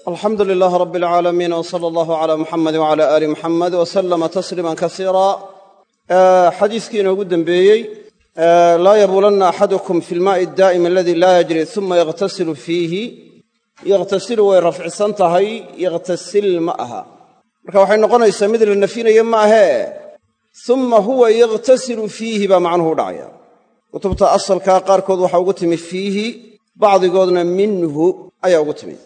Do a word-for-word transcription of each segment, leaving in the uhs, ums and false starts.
الحمد لله رب العالمين وصلى الله على محمد وعلى آل محمد وسلم تسليما كثيرا حديثكي inoogu dambeeyey laa yabuulanna axadukum fi lmaa'i daa'imi aladii laa yajri uma yakhtasilu fiihi yakhtasilu way rafcisan tahay yakhtasil ma aha marka waxay noqonaysaa mid la nafinayo ma ahee uma huwa yakhtasilu fiihi baa macnuhu dhacaya kutubta asalkaa qaarkood waxaa ugu timi fiihi bacdigoodna minhu ayaa ugu timi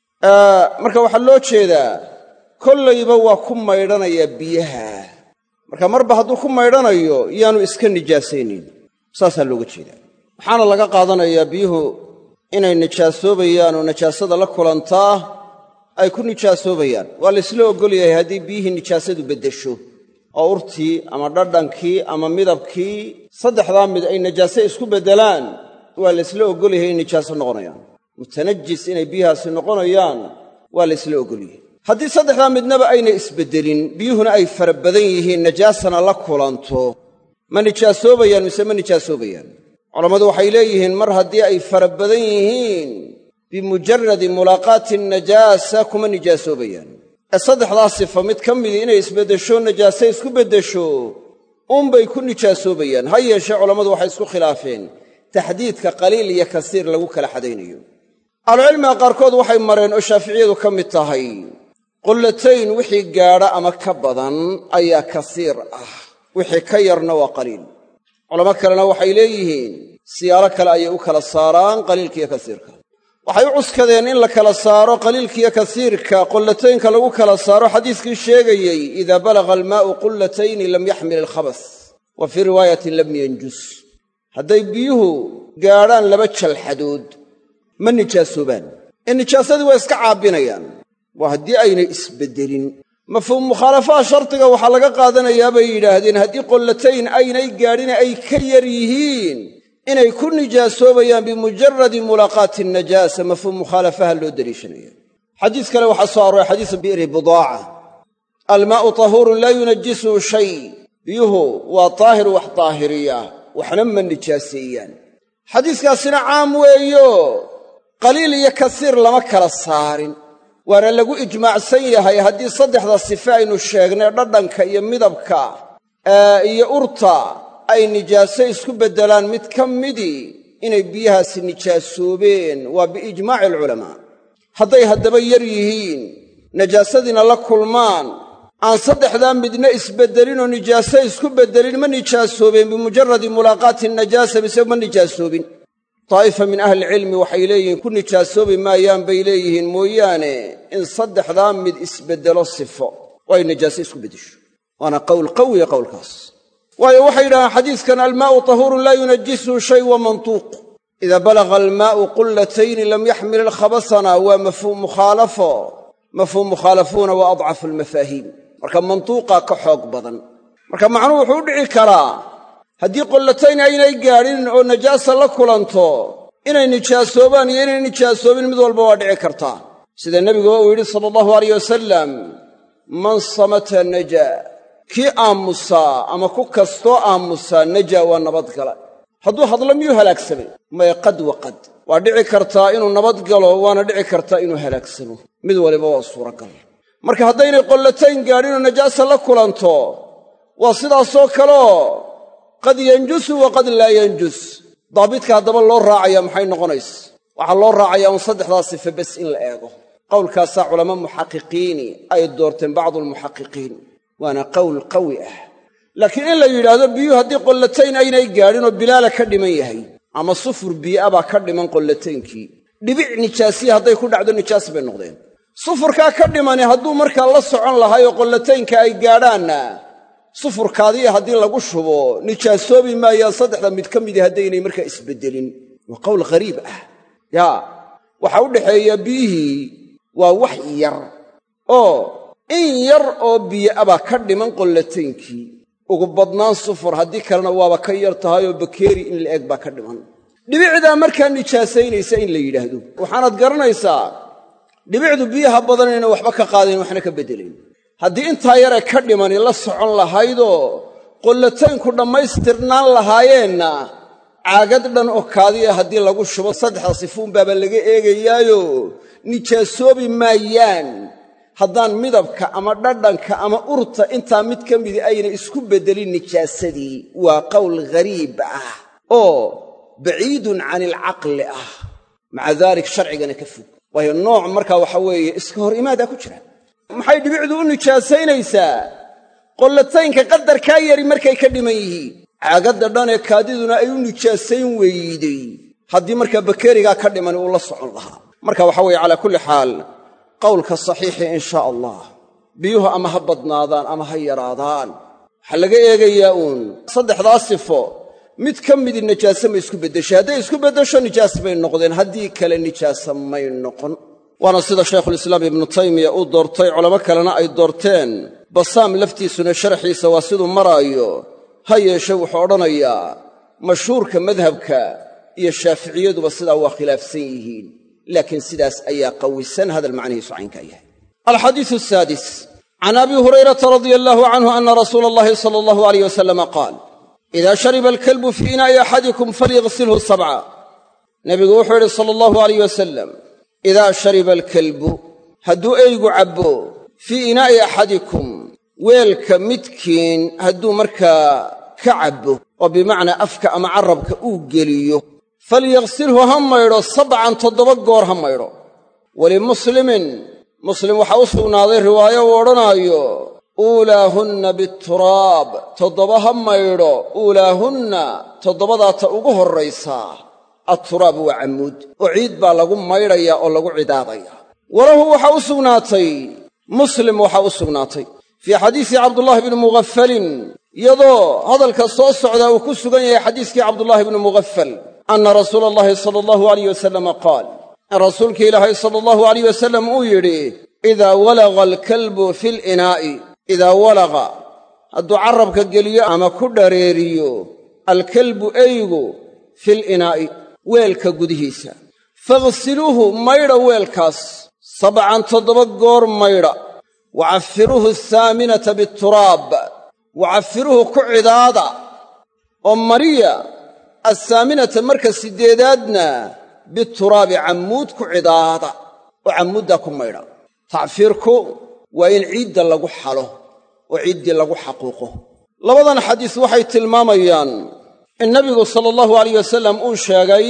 marka waxaa loo jeedaa kollayba waa ku maydhanayaa biyaha marka marba hadduu ku maydhanayo yaanu iska nijaasaynin saasaa looga jeedaa waxaana laga qaadanayaa biyuhu inay nijaasoobayaan oo nijaasada la kulantaa ay ku nijaasoobayaan waa laysla oggol yahay haddii biyihii nijaasadu beddesho oo urtii ama dhadhankii ama midabkii saddexdaa mid ay nijaase isku beddelaan waa laysla oggol yahay in nijaaso noqonayaan mutanajis inay biyahaasi noqonayaan waa laysla oggol yahay haddii saddexdaa midnaba aynay isbeddelin biyuhuna ay fara badan yihiin najaasana la kulanto ma nijaasoobayaan mise ma nijaasoobayaan culammadu waxay leeyihiin mar haddii ay fara badan yihiin bimujaradi mulaaqaati najaasa kuma nijaasoobayaan ee saddexdaa sifa mid ka midii inay isbeddesho najaase isku beddesho unbay ku nijaasoobayaan ha yeeshee culammadu waxay isku khilaafeen taxdiidka qaliil iyo kasiir lagu kala xadaynayo ahlucilmiga qaarkood waxay mareen oo shaaficiyadu ka mid tahay qullatayn wixii gaadha ama ka badan ayaa kasiir ah wixii ka yarna waa qaliil culamo kalena waxay leeyihiin siyaalo kale ayay u kala saaraan qaliilkiiyo kasiirka waxay u cuskadeen in la kala saaro qaliilkiiyo kasiirka qullataynka lagu kala saaro xadiiskii sheegayey idaa balagha almaa'u qullatayni lam yaxmil alkhabas wa fii riwaayatin lam yanjus hadday biyuhu gaadhaan laba jalxadood ma nijaasoobaan ee nijaasadii waa iska caabbinayaan waa haddii aynay isbeddelin mafhuum mukhaalafaha shardiga waxaa laga qaadanayaa bay yidhaahdeen haddii qollatayn aynay gaadhine ay ka yar yihiin inay ku nijaasoobayaan bimujaradi mulaaqaati najaasa mafhuum mukhaalafaha loo deliishanaya xadiis kale waxaa soo arooray xadiisu bi'ri budaaca almaa'u tahuurun laa yunajisuhu shay biyuhu waa taahir wax taahiriya waxna ma nijaaseeyaan xadiiskaasina caam weeyo qaliil iyo kasiir lama kala saarin waana lagu ijmaacsan yahay haddii saddexda sife aynu sheegnay dhadhanka iyo midabka iyo urta ay nijaaso isku beddelaan mid ka midii inay biyahaasi nijaasoobeen waa biijmaaci alculamaa hadday haddaba yar yihiin najaasadiina la kulmaan aan saddexdaa midna isbeddelinoo nijaaso isku beddelin ma nijaasoobeen bimujaradi mulaaqaati najaasa mise ma nijaasoobin daa'ifa min ahlicilmi waxay leeyihiin ku nijaasoobi maayaan bay leeyihiin mooyaane in saddexdaa mid isbeddelo sifo oo ay najaaso isku beddesho waana qowl qawiya qowlkaas waayo waxay yidhahaan xadiiskan almaa'u tahuurun laa yunajisuhu shay wa mantuuq idaa balagha almaa'u qullatayni lam yaxmil alkhabasana waa mafhuum mukhaalafo mafhuum mukhaalafuuna waa adcafu almafaahiim marka mantuuqaa ka xoog badan marka macnuhu wuxuu u dhici karaa haddii qollatayn aynay gaadhin oo najaasa la kulanto inay nijaasoobaan iyo inay nijaasoobin mid walba waa dhici kartaa sida nebiguba uu yidhi sala allahu alayh wasalam man samata najaa kii aamusaa ama ku kastoo aamusaa najaa waa nabadgala hadduu hadlo miyuu halaagsamay maya qad wa qad waa dhici kartaa inuu nabadgalo waana dhici kartaa inuu halaagsamo mid waliba waa suuragal marka haddaynay qollatayn gaadhinoo najaasa la kulanto waa sidaasoo kaleo qad yanjusu wa qad laa yanjus daabidka haddaba loo raacaya maxay noqonaysa waxaa loo raacayaa un saddexdaa sife bes in la eego qowlkaasaa culamo muxaqiqiini ay doorteen bacdu almuxaqiqiin waana qowl qawi ah laakiin in la yidhaahdo biyuhu haddii qollatayn aynay gaadhin oo bilaala ka dhiman yahay ama sufur bii'a baa ka dhiman qollataynkii dhibic nijaasiya hadday ku dhacdo nijaas bay noqdeen sufurkaa ka dhimani hadduu markaa la socon lahay oo qollataynka ay gaadhaanna sufurkaadii haddii lagu shubo nijaasoobi maayaan saddexda mid ka midii haddaynay markaa isbeddelin waa qowl ghariib ah yaa waxaa u dhaxeeya biyihii waa wax yar oo in yar oo biyo'a baa ka dhiman qollataynkii ugu badnaan sufur haddii kalena waaba ka yar tahay oo bakeeri in la eg baa ka dhiman dhibicdaa markaa nijaasaynaysa in la yidhaahdo waxaanaad garanaysaa dhibicdu biyaha badan inayna waxba ka qaadayn waxna ka beddelayn haddii intaa yare ka dhimani la socon lahaydoo qollataynku dhammaystirnaan lahaayeenna caagad dhan oo kaadiya haddii lagu shubo saddexda sifuun baaba laga eegayaayo nijaasoobi maayaan haddaan midabka ama dhadhanka ama urta intaa mid ka midi ayna isku beddelin nijaasadii. waa qowl ghariib ah oo baciidun cani alcaqli ah, maca daalik sharcigana ka fog. waayo nooc markaa waxa weeye iska hor imaadaa ku jira. maxay dhibicdu u nijaasaynaysaa? qollataynka qadarkaa yari markay ka dhiman yihiin. caagadda dhan ee kaadiduna ay u nijaasayn weyday haddii markaa bakerigaa ka dhiman uu la socon lahaa. marka waxa weeye calaa kulli xaal qowlka saxiixi in shaa allah biyuhu ama ha badnaadaan ama ha yaraadaan, waxaa laga eegayaa uun saddexdaa sifo mid ka midi nijaase ma isku beddeshay. hadday isku beddesho nijaas bay noqdeen, haddii kale nijaasa may noqon. waana sida shaykhulislaam ibnu taymiya uu doortay, culamo kalena ay doorteen. basaam laftiisuna sharxiisa waa siduu maraayo. ha yeeshe wuxuu odhanayaa mashhuurka madhabka iyo shaaficiyaduba sidaa waa khilaafsan yihiin, laakiin sidaas ayaa qawisan hadal macnihiisu caynkaa yahay. alxadiisu asaadis can abi hurayrata radia allaahu canhu ana rasuula allahi sala allahu alayh wasalama qaal idaa shariba alkalbu fii inaa'i axadikum falyagsilhu sabca. nebigu wuxuu yidhi sala allahu alayh wasalam, idaa shariba alkalbu hadduu eygu cabbo fii inaa'i axadikum weelka midkiin hadduu markaa ka cabbo oo bimacnaa afka ama carrabka uu geliyo, falyagsilhu ha maydho sabcan toddoba goor ha maydho. walimuslimin muslim waxaa u sugnaaday riwaayo uu odhanaayo uulaahunna bituraab, toddoba ha maydho. uulaahunna toddobadaata ugu horraysaa atturaab waa cammuud oo ciid baa lagu maydhayaa oo lagu cidaadaya. walahu waxaa u sugnaatay muslim waxaa u sugnaatay fii xadiisi cabdullaahi bni mughafalin, iyadoo hadalka soo socdaa uu ku sugan yahay xadiiskii cabdullaahi bni mughafal, anna rasuula allahi sala allahu alayh wasalama qaal in rasuulkii ilaahay sala allahu alayh wasalam uu yidhi idaa walaga alkalbu fi linaa'i, idaa walaqa hadduu carrabka geliyo ama ku dhareeriyo alkalbu eygu fi linaa'i weelka gudihiisa, faghsiluuhu maydha weelkaas sabcan toddoba goor maydha. wacafiruuhu ahaaminata bituraab, wacafiruuhu ku cidaada oo mariya athaaminata marka siddeedaadna bituraabi cammuud ku cidaada oo cammuuddaa ku maydha. tacfiirku waa in ciidda lagu xalo oo ciiddii lagu xaquuqo. labadan xadiis waxay tilmaamayaan in nebigu sala allahu alayh wasallam uu sheegay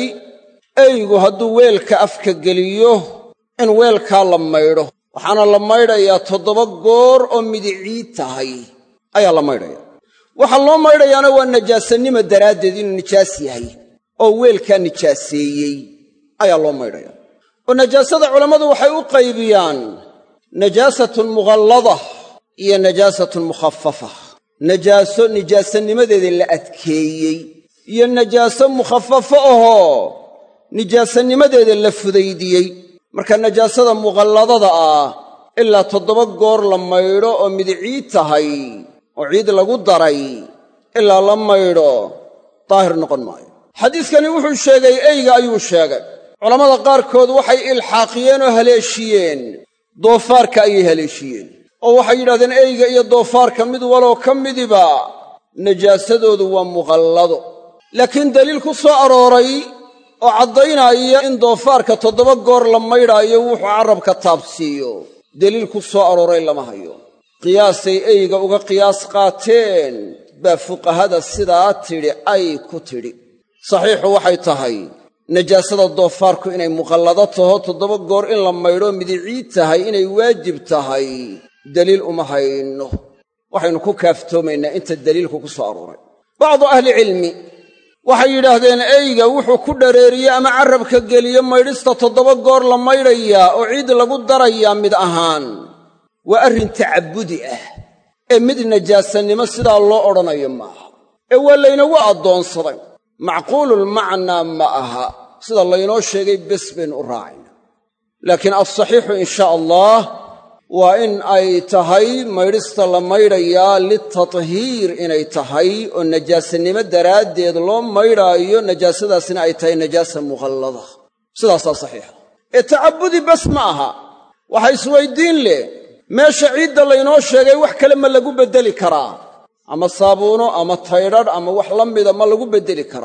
eygu hadduu weelka afka geliyo in weelkaa la maydho, waxaana la maydhayaa toddoba goor oo midiciid tahay ayaa la maydhaya. waxaa loo maydhayaana waa najaasanimo daraaddeed inuu nijaas yahay oo weelkaa nijaaseeyey ayaa loo maydhaya. oo najaasada culammadu waxay u qaybiyaan najaasatun mughallada iyo najaasatun mukhafafa. najaaso nijaasanimadeeda la adkeeyey iyo najaaso mukhafafo ahoo nijaasanimadeeda la fudaydiyey. marka najaasada mughalladada ah ilaa toddoba goor la maydho oo midiciid tahay oo ciid lagu daray ilaa la maydho daahir noqon maayo. xadiiskani wuxuu sheegay eyga ayuu sheegay. culammada qaarkood waxay ilxaaqiyeen oo haleeshiyeen doofaarka ayay haleeshiyeen oo waxay yidhahdeen eyga iyo doofaarka mid waloo ka midiba najaasadoodu waa mughallado. laakiin daliil ku soo arooray oo caddaynaya in doofaarka toddoba goor la maydhaayo wuxuu carrabka taabsiiyo deliil ku soo arooray lama hayo. qiyaasay eyga uga qiyaas qaateen baa fuqahada sidaa tidhi ay ku tidhi. saxiixu waxay tahay najaasada doofaarku inay muqallado taho toddoba goor in la maydho midiciid tahay inay waajib tahay deliil uma hayno. waxaynu ku kaaftoomaynaa inta deliilku ku soo arooray. bacdu ahlicilmi waxay yidhaahdeen eyga wuxuu ku dhareeriye ama carrabka geliye maydhista toddoba goor la maydhayaa oo ciid lagu darayaa mid ahaan waa arrin tacabbudi ah ee mid najaasannimo sidaa loo odhanayo maaha ee waa laynagu addoonsaday. macquululmacnaa ma aha sida laynoo sheegay bes baynu u raacayna. laakiin alsaxiixu in shaa allah waa in ay tahay maydhista la maydhayaa litathiir inay tahay oo najaasannimo daraaddeed loo maydhaayo najaasadaasina ay tahay najaasa mughallada. sidaasaa saxiixa ee tacabbudi bas ma aha. waxa isweyddiin leh meesha ciidda laynoo sheegay wax kale ma lagu beddeli karaa ama saabuuno ama taydhadh ama wax la mida ma lagu beddeli karaa.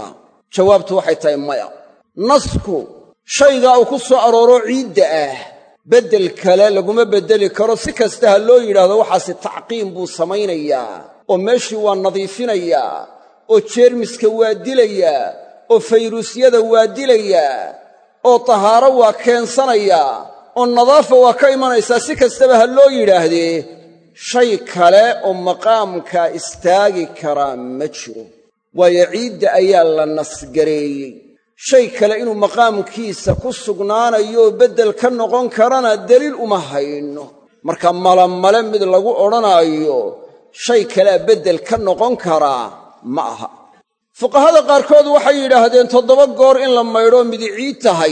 jawaabtu waxay tahay maya. nasku shaygaa uu ku soo arooro ciidda ah beddel kale laguma beddeli karo. si kasta ha loo yidhaahdo waxaasi tacqiim buu samaynayaa oo meeshii waa nadiifinayaa oo jeermiska waa dilayaa oo fayruusyada waa dilayaa oo tahaaro waa keensanayaa oo nadaafa waa ka imanaysaa. si kastaba ha loo yidhaahdee shay kale oo maqaamkaa istaagi karaa ma jiro, waayo ciidda ayaa la nasgareeyey. shay kale inuu maqaamkiisa ku sugnaanayo oo beddel ka noqon karana deliil uma hayno. marka malamale mid lagu odhanaayo shay kalea beddel ka noqon karaa ma aha. fuqahada qaarkood waxay yidhaahdeen toddoba goor in la maydho mid ciid tahay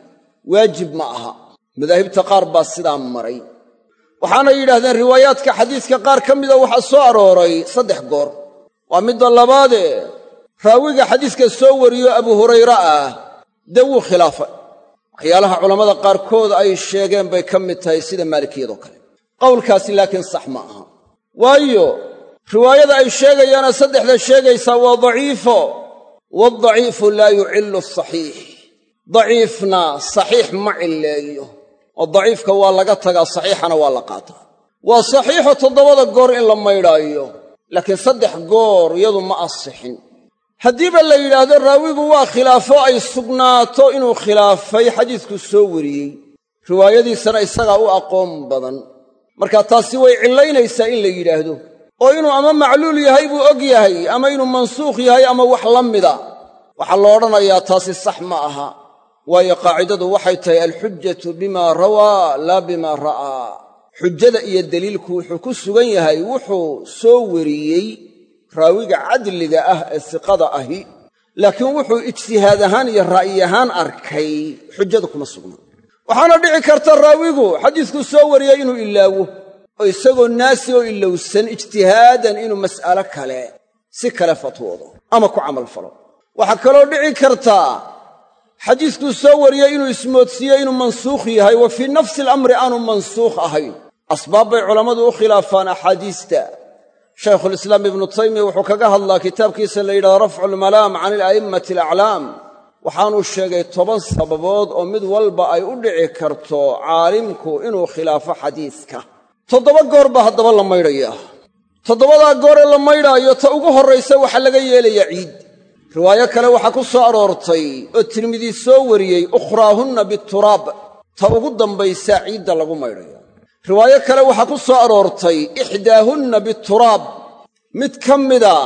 waajib ma aha. madaahibta qaar baa sidaa maray. waxaana yidhaahdeen riwaayaadka xadiiska qaar ka mida waxaa soo arooray saddex goor. waa midda labaadee raawiga xadiiska soo wariyo abu hurayra ah dee wuu khilaafay. waxyaalaha culammada qaarkood ay sheegeen bay ka mid tahay sida maalikiyadoo kale. qowlkaasi laakiin sax ma aha, waayo riwaayada ay sheegayaana saddexda sheegaysaa waa daciifo. waadaciifu laa yucillu asaxiix. daciifna saxiix ma cilleeyo, oo daciifka waa laga tagaa, saxiixana waa la qaataa. waa saxiixo toddobada goor in la maydhaayo, laakiin saddex goor iyadu ma asixin. haddiiba la yidhaahdo raawigu waa khilaafo ay sugnaato inuu khilaafay xadiisku soo wariyey, riwaayadiisana isagaa u aqoon badan, marka taasi way cillaynaysaa in la yidhaahdo. oo inuu ama macluul yahay buu og yahay, ama inuu mansuukh yahay, ama wax la mida. waxaa lo odhanayaa taasi sax ma aha, waayo qaacidadu waxay tahay alxujjatu bimaa rawaa laa bimaa ra'aa. xujjada iyo deliilku wuxuu ku sugan yahay wuxuu soo wariyey raawiga cadliga ah ee siqada ahi, laakiin wuxuu ijtihaad ahaan iyo ra'yi ahaan arkay xujjada kuma sugna. waxaana dhici karta raawigu xadiiskuu soo wariyey inuu ilaawo, oo isagoo naasi oo ilowsan ijtihaadan inuu mas'alo kale si kale fatwoodo ama ku camal falo. waxaa kaloo dhici kartaa xadiiskuu soo wariyey inuu ismoodsiiyo inuu mansuukh yahay, wa fii nafsi alamri aanu mansuukh ahayn. asbaab bay culammadu u khilaafaan axaadiista. shaykhulislaam ibnu taymiya wuxuu kaga hadlaa kitaabkiisa la yidhahdo rafcu lmalaam can ila'immati alaclaam. waxaanuu sheegay toban sababood oo mid walba ay u dhici karto caalimku inuu khilaafo xadiiska. toddoba goor baa haddaba la maydhayaa. toddobadaa gooree la maydhaayo ta ugu horraysa waxaa laga yeelayaa ciid. riwaayo kale waxaa ku soo aroortay oo tirmidi soo wariyey ukhraahunna bituraab, ta ugu dambaysaa ciidda lagu maydhaya. riwaayo kale waxaa ku soo aroortay ixdaahunna bituraab, mid ka mida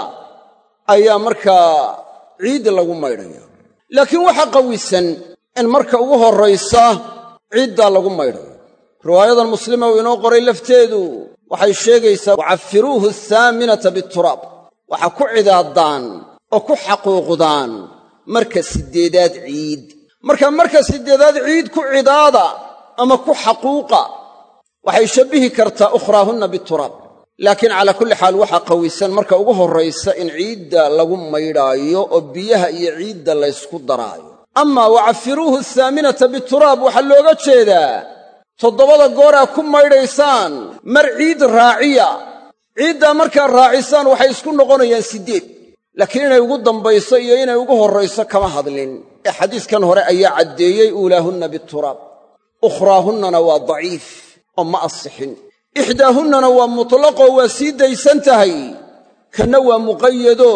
ayaa markaa ciid lagu maydhaya. laakiin waxaa qawisan in marka ugu horraysa ciiddaa lagu maydhayo. riwaayadan muslima uu inoo qoray lafteedu waxay sheegaysaa wacafiruuhu ahaaminata bituraab. waxaa ku cidaadaan oo ku xaquuqdaan marka siddeedaad ciid. marka marka siddeedaad ciid ku cidaada ama ku xaquuqa waxay shabbihi kartaa ukhraahunna bituraab. laakiin calaa kulli xaal waxaa qawisan marka ugu horraysa in ciidda lagu maydhaayo oo biyaha iyo ciidda laysku daraayo. amaa wacafiruuhu ahaaminata bituraab waxaa looga jeedaa toddobada gooraa ku maydhaysaan mar ciid raaciya. ciiddaa markaa raacisaan waxay isku noqonayaan siddeed, laakiin inay ugu dambayso iyo inay ugu horrayso kama hadlin, ee xadiiskan hore ayaa caddeeyey uulaahunna bituraab. ukhraahunnana waa daciif oo ma asixin. ixdaahunnana waa mutlaqoo waa sii daysan tahay. kanna waa muqayado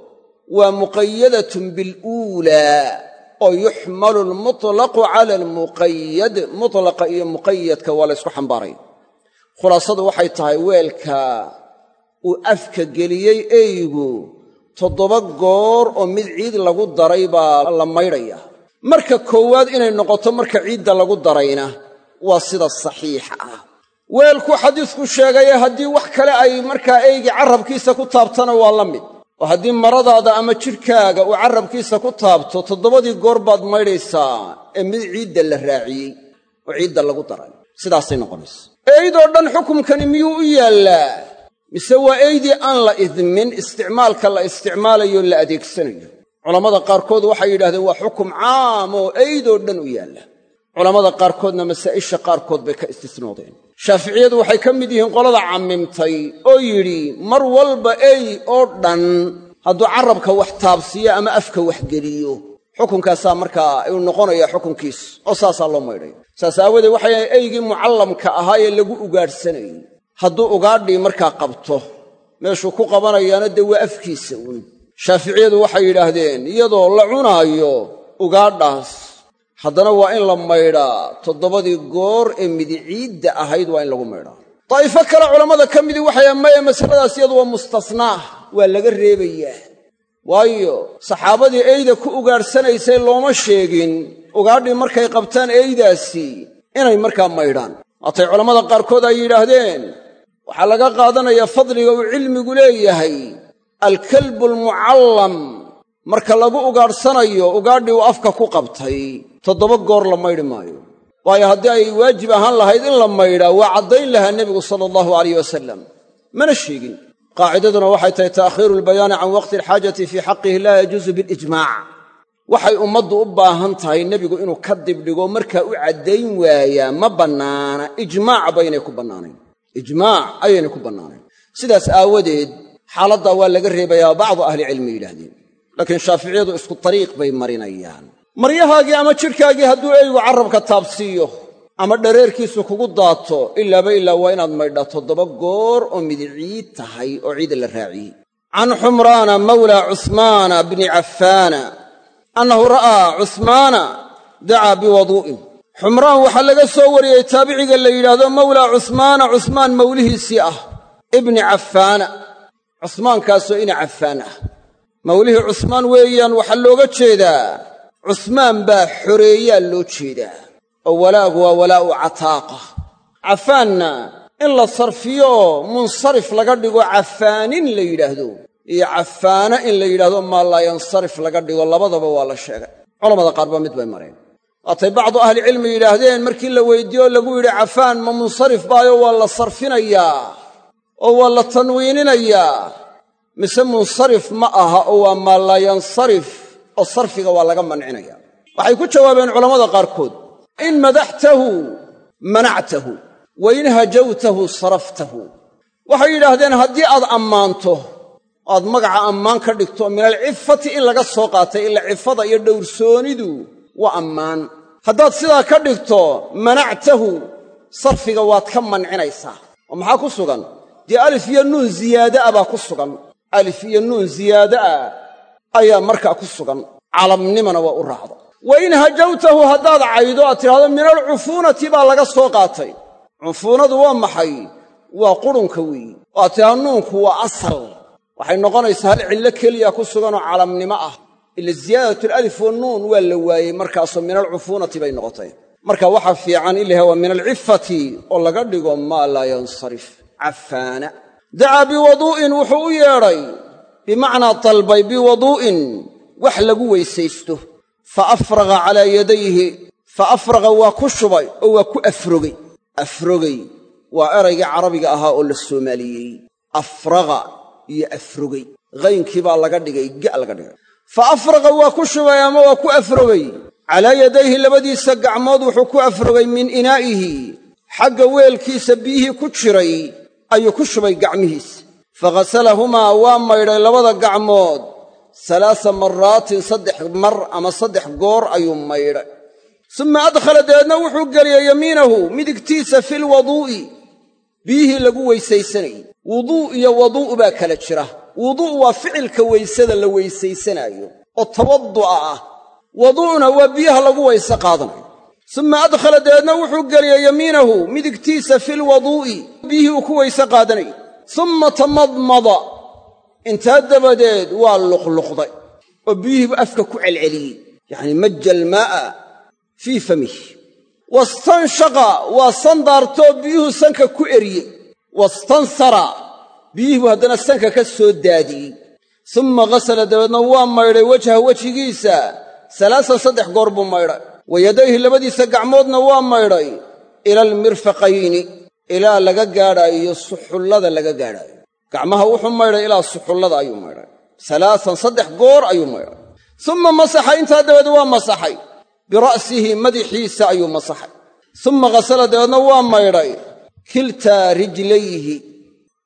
waa muqayadatun biluulaa, oo yuxmalu almutlaqu cala almuqayad. mutlaqa iyo muqayadka waa la ysku xambaaray. khulaasadu waxay tahay weelka uu afka geliyey eygu toddoba goor oo mid ciid lagu daray baa la maydhaya. marka koowaad inay noqoto marka ciidda lagu darayna waa sida saxiixa ah. weelku xadiisku sheegaye haddii wax kale ay markaa eygi carrabkiisa ku taabtana waa la mid, oo haddii maradaada ama jidhkaaga uu carrabkiisa ku taabto toddobadii goor baad maydhaysaa ee mid ciidda la raaciyey oo ciidda lagu daray. sidaasay noqonaysa. eydoo dhan xukumkani miyuu u yaallaa, mise waa eydii aan la idmin isticmaalka la isticmaalayo la adeegsanayo? culammada qaarkood waxay yidhahdeen waa xukum caam oo eydoo dhan u yaalla. culammada qaarkoodna masaa'isha qaarkood bay ka istisnoodeen. shaaficiyadu waxay ka mid yihiin qolada cammimtay oo yidhi mar walba ey oo dhan hadduu carrabka wax taabsiiyo ama afka wax geliyo xukunkaasaa markaa uu noqonaya xukunkiis oo saasaa loo maydhay saas aawadeed waxay eygii mucallamka ahaa ee lagu ugaadhsanayey hadduu ugaadhii markaa qabto meeshuu ku qabanayaana dee waa afkiisa uun shaaficiyadu waxay yidhaahdeen iyadoo la cunaayo ugaadhaas haddana waa in la maydhaa toddobadii goor ee midiciidda ahayd waa in lagu maydhaa daa'ifo kale culammada ka midii waxay ammaye masaladaas iyadu waa mustasnaah waa laga reebayaa waayo saxaabadii eyda ku ugaadhsanaysay looma sheegin ugaadhii markay qabtaan eydaasi inay markaa maydhaan waatay culammada qaarkood ay yidhaahdeen waxaa laga qaadanayaa fadliga uu cilmigu leeyahay alkalbu almucallam marka lagu ugaadhsanayo ugaadhii uu afka ku qabtay toddoba goor la maydhi maayo waayo haddii ay waajib ahaan lahayd in la maydhaa waa caddayn lahaa nebigu sala allahu alayh wasalam mana sheegin qaacidaduna waxay tahay ta'khiiru albayaani can waqti alxaajati fii xaqihi laa yajuusu bilijmaac waxay ummaddu u baahan tahay nebigu inuu ka dibdhigo markaa u caddayn waayaa ma bannaana ijmaac baynay ku bannaanayn ijmaac ayaynay ku bannaanayn sidaas aawadeed xaaladdaa waa laga reebayaa bacdu ahlicilmi yidhaahdeen laakiin shaaficiyadu isku tariiq bay marinayaan maryahaagii ama jidhkaagii hadduu eygu carrabka taabsiiyo ama dhareerkiisu kugu daato ilaaba ilaa waa inaad maydhaa toddoba goor oo midiciid tahay oo ciida la raaciyey can xumraana mawlaa cuhmaana bni cafaana annahu ra'aa cuhmaana dacaa biwaduu'in xumraan waxaa laga soo wariyey taabiciga la yidhaahdo mawlaa cuhmaana cuhmaan mawlihiisii ah ibni cafaana cuhmaankaasoo ina cafaan ah mawlihii cuhmaan weeyaan waxaa looga jeedaa cuhmaan baa xoreeyaa loo jeedaa oo walaagu waa walaa'u cataaqa cafaanna in la sarfiyooo munsarif laga dhigo cafaanin la yidhaahdo iyo cafaana in la yidhaahdo maa laa yansarif laga dhigo labadaba waa la sheegay culamada qaar baa mid bay mareen waatay bacdu ahlicilmi yidhaahdeen markii la weyddiiye oo lagu yidhi cafaan ma munsarif baayo waa la sarfinayaa oo waa la tanwiininayaa mise munsarif ma aha oo waa maa laa yansarif oo sarfiga waa laga mancinaya waxay ku jawaabeen culammada qaarkood in madaxtahu manactahu wa in hajawtahu saraftahu waxay yidhaahdeen haddii aad ammaanto aad magaca ammaan ka dhigto min alcifati in laga soo qaatay ila cifada iyo dhowrsoonidu waa ammaan haddaad sidaa ka dhigto manactahu sarfiga waad ka mancinaysaa oo maxaa ku sugan dee alif iyo nuun ziyaada'a baa ku sugan alif iyo nuun ziyaada'a ayaa markaa ku sugan calamnimana waa u raacda wa in hajawtahu haddaad caydo aad tidhahdo min alcufuunati baa laga soo qaatay cufuunadu waa maxay waa qurunka weeyi oo aad tidhahdo nuunku waa asal waxay noqonaysaa hal cillo keliya ku suganoo calamnimo ah ila ziyaadatalif wannuun waa la waayey markaasoo min alcufuunati bay noqotay marka waxaa fiican in laha waa min alcifati oo laga dhigo maa laa yansarif cafaana dacaa biwaduu'in wuxuu u yeedhay bimacnaa dalbay biwaduu'in wax lagu weysaysto fa afraga calaa yadayhi fa afraga waa ku shubay oo waa ku afrogay afrogay waa eraygii carabiga ahaa oo la soomaaliyey afraga iyo afrogay qaynkii baa laga dhigay ga laga dhigay fa afraga waa ku shubay ama waa ku afrogay calaa yadayhi labadiisa gacmood wuxuu ku afrogay min inaa'ihi xagga weelkiisa biyihii ku jiray ayuu ku shubay gacmihiisa faghasalahumaa waa maydhay labada gacmood salaasa marraatin saddex mar ama saddex goor ayuu maydhay summa adkhala dabeedna wuxuu geliyey yamiinahu midigtiisa filwaduu'i biyihii lagu weysaysanayey wuduu' iyo waduu' baa kala jira wuduu' waa ficilka weysada la weysaysanaayo oo tawaddu'a ah waduu'na waa biyaha lagu weyse qaadanayo summa adkhala dabeedna wuxuu geliyey yamiinahu midigtiisa filwaduu'i biyihii uu ku weyse qaadanayay summa tamadmada intaa dabadeed waa luqluqday oo biyihiibu afka ku celceliyey yacni majja almaa'a fii famihi wastanshaqa waa sandaartoo biyuhu sanka ku eriyey wastansara biyihiibu haddana sanka ka soo daadiyey summa ghasala dabeedna waa maydhay wejha wejigiisa salaasan saddex goor buu maydhay wa yadayhi labadiisa gacmoodna waa maydhay ila almirfaqayni ilaa laga gaadhaayo suxullada laga gaadhaayo gacmaha wuxuu maydhay ilaa suxullada ayuu maydhay salaasan saddex goor ayuu maydhay summa masaxa intaa dabeed waa masaxay bira'sihi madaxiisa ayuu masaxay summa ghasala dabeedna waa maydhay kiltaa rijlayhi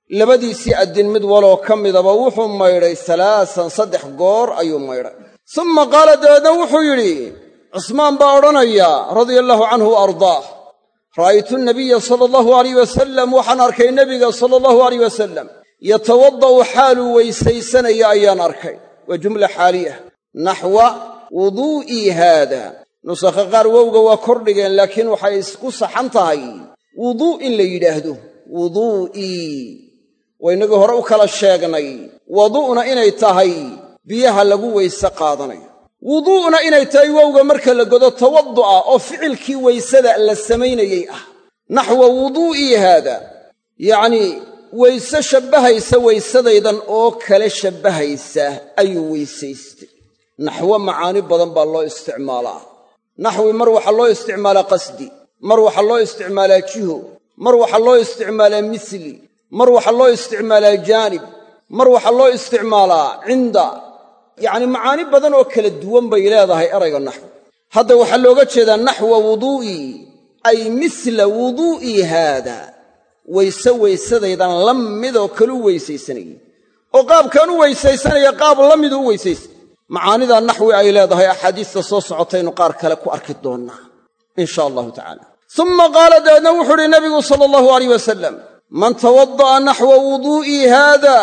labadiisii addin mid waloo ka midaba wuxuu maydhay salaasan saddex goor ayuu maydhay summa qaala dabeedna wuxuu yidhi cusmaan baa odhanaya radia allaahu canhu wa ardaah ra'aytu nabiya sala allahu alayh wasalam waxaan arkay nebiga sala allahu alayh wasalam yatawadda'u xaaluu weysaysanaya ayaan arkay waa jumla xaaliyah naxwa wuduu'ii haada nusakha qaar wowga waa kordhigeen laakiin waxay isku saxan tahay wuduu' in la yidhaahdo wuduu'ii waynagii hore u kala sheegnay wadu'na inay tahay biyaha lagu weyse qaadanayo wuduu'na inay tahay wowga marka la godo tawaddu'a oo ficilkii weysada la samaynayey ah naxwa wuduu'ii haada yacnii weyse shabbahaysa weysadaydan oo kale shabbahaysa ayuu weysaystay naxwo macaani badan baa loo isticmaalaa naxwi mar waxaa loo isticmaalaa qasdi mar waxaa loo isticmaalaa jiho mar waxaa loo isticmaalaa misli mar waxaa loo isticmaalaa jaanib mar waxaa loo isticmaalaa cinda yacni macaani badan oo kala duwan bay leedahay erayga naxwi hadda waxaa looga jeedaa naxwa wuduu'ii ay misla wuduu'ii haada weyse weysadaydan la midoo kalu weysaysanayay oo qaabkaan u weysaysanaya qaab la midu u weysaysa macaanidaa naxwi ay leedahay axaadiista soo socotaynu qaar kale ku arki doonnaa in sha allahu tacaala summa qaala dabeedna wuxuu uhi nabigu sala allahu alayh wasalam man tawadda'a naxwa wuduu'ii haada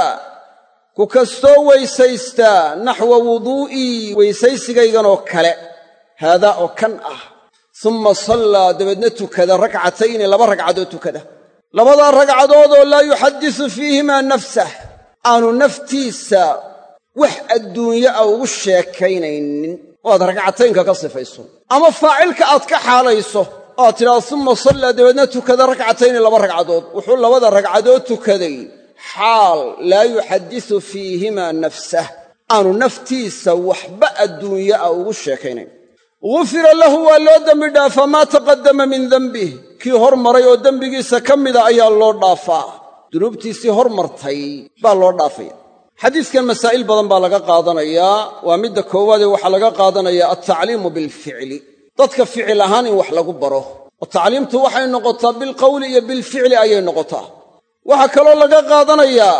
ku kastoo weysaystaa naxwa wuduu'ii weysaysigayganoo kale haadaa oo kan ah summa sallaa dabeedna tukada rakcatayni laba ragcadood tukada labadaa ragcadoodoo laa yuxaddisu fiihimaa nafsah aanu naftiisa wax adduunye a ugu sheekaynaynin oo aad ragcataynka ka sifayso ama faacilka aad ka xaalayso oo aad tidhahdo summa sallaa dabeedna tukada rakcatayni laba ragcadood wuxuu labada ragcadood tukaday xaal laa yuxaddisu fiihimaa nafsah aanu naftiisa waxba adduunye a ugu sheekaynayn gufira lahu waa loo dembi dhaafaa maa taqaddama min dembih kii hor maray oo dembigiisa ka mida ayaa loo dhaafaa dunuubtiisii hor martay baa loo dhaafaya xadiiskan masaa'il badan baa laga qaadanayaa waa midda koowaadee waxaa laga qaadanayaa altacliimu bilficli dadka ficil ahaan in wax lagu baro oo tacliimtu waxay noqotaa bilqowli iyo bilficli ayay noqotaa waxaa kaloo laga qaadanayaa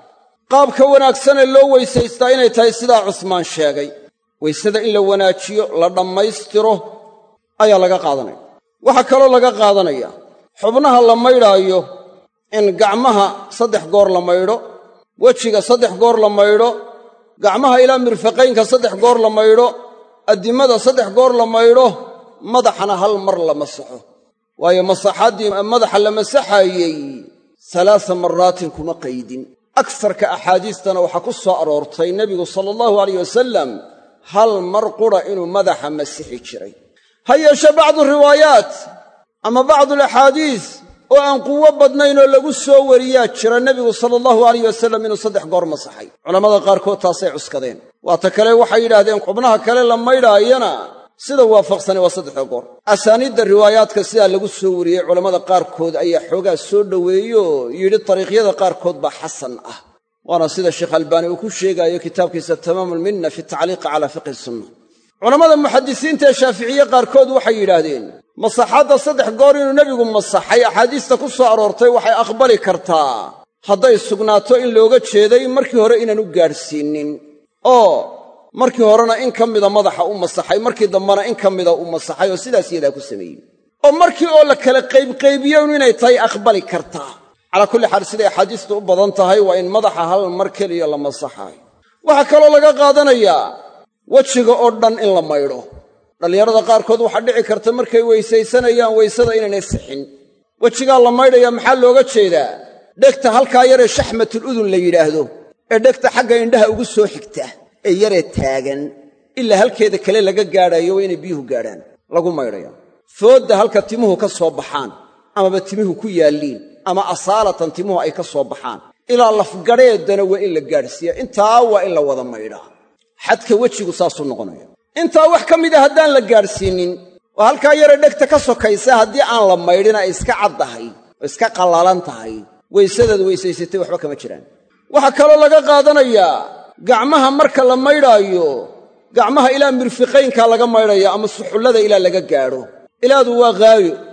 qaabka wanaagsanee loo weysaystaa inay tahay sidaa cusmaan sheegay weysada in la wanaajiyo la dhammaystiro ayaa laga qaadanaya waxaa kaloo laga qaadanaya xubnaha la maydhaayo in gacmaha saddex goor la maydho wejiga saddex goor la maydho gacmaha ilaa mirfaqaynka saddex goor la maydho addimada saddex goor la maydho madaxana hal mar la masaxo waayo masaxaddii madaxa la masaxaayey salaasa maraatin kuma qaydin agsarka axaadiistana waxaa ku soo aroortay nebigu sala allahu alayh wasalam hal mar qura inuu madaxa masixi jiray ha yeeshe bacdu riwaayaat ama bacdu alaxaadiis oo aan quwo badnayn oo lagu soo wariyaa jira nebigu sala allahu alayh wasalam inuu saddex goor masaxay culammada qaarkood taasay cuskadeen waata kale waxay yidhaahdeen xubnaha kale la maydhaayana sida waafaqsani waa saddexda goor asaaniidda riwaayaadka sidaa lagu soo wariyey culammada qaarkood ayaa xoogaa soo dhoweeyeoo yidhi dariiqyada qaarkood baa xasan ah waana sida sheekh albaani uu ku sheegaayo kitaabkiisa tamaamulminna fi tacliiqi calaa fiqhi sunna culammada muxadisiinta ee shaaficiye qaarkood waxay yidhaahdeen masaxadda saddex goor inuu nebigu masaxay axaadiista ku soo aroortay waxay aqbali kartaa hadday sugnaato in looga jeeday markii hore inaan u gaadhsiinnin oo markii horena in ka mida madaxa u masaxay markii dambena in ka mida u masaxay oo sidaas yadaa ku sameeyey oo markii oo la kala qaybqaybiyoun inay tahay aqbali kartaa calaa kulli xaal siday axaadiistu u badan tahay waa in madaxa hal mar keliya la masaxaayo waxaa kaloo laga qaadanayaa wejiga oo dhan in la maydho dhallinyarada qaarkood waxaa dhici karta markay weysaysanayaan weysada inaynay sixin wejigaa la maydhaya maxaa looga jeedaa dhegta halkaa yaree shaxmatul udun la yidhaahdo ee dhegta xagga indhaha ugu soo xigta ee yaree taagan ilaa halkeeda kale laga gaadhaayo waa inay biyuhu gaadhaan lagu maydhaya foodda halka timuhu ka soo baxaan amaba timuhu ku yaalliin ama asaalatan timuhu ay ka soo baxaan ilaa lafgadheedana waa in la gaadhsiiya intaa waa in la wada maydhaa xadka wejigu saasuu noqonaya intaa wax ka mida haddaan la gaadhsiinnin oo halkaa yare dhegta ka sokaysa haddii aan la maydhin ay iska caddahay oo iska qallalan tahay weysadaad weysaysatay waxba kama jiraan waxaa kaloo laga qaadanayaa gacmaha marka la maydhaayo gacmaha ilaa mirfiqaynkaa laga maydhaya ama suxullada ilaa laga gaadho ilaadu waa haayo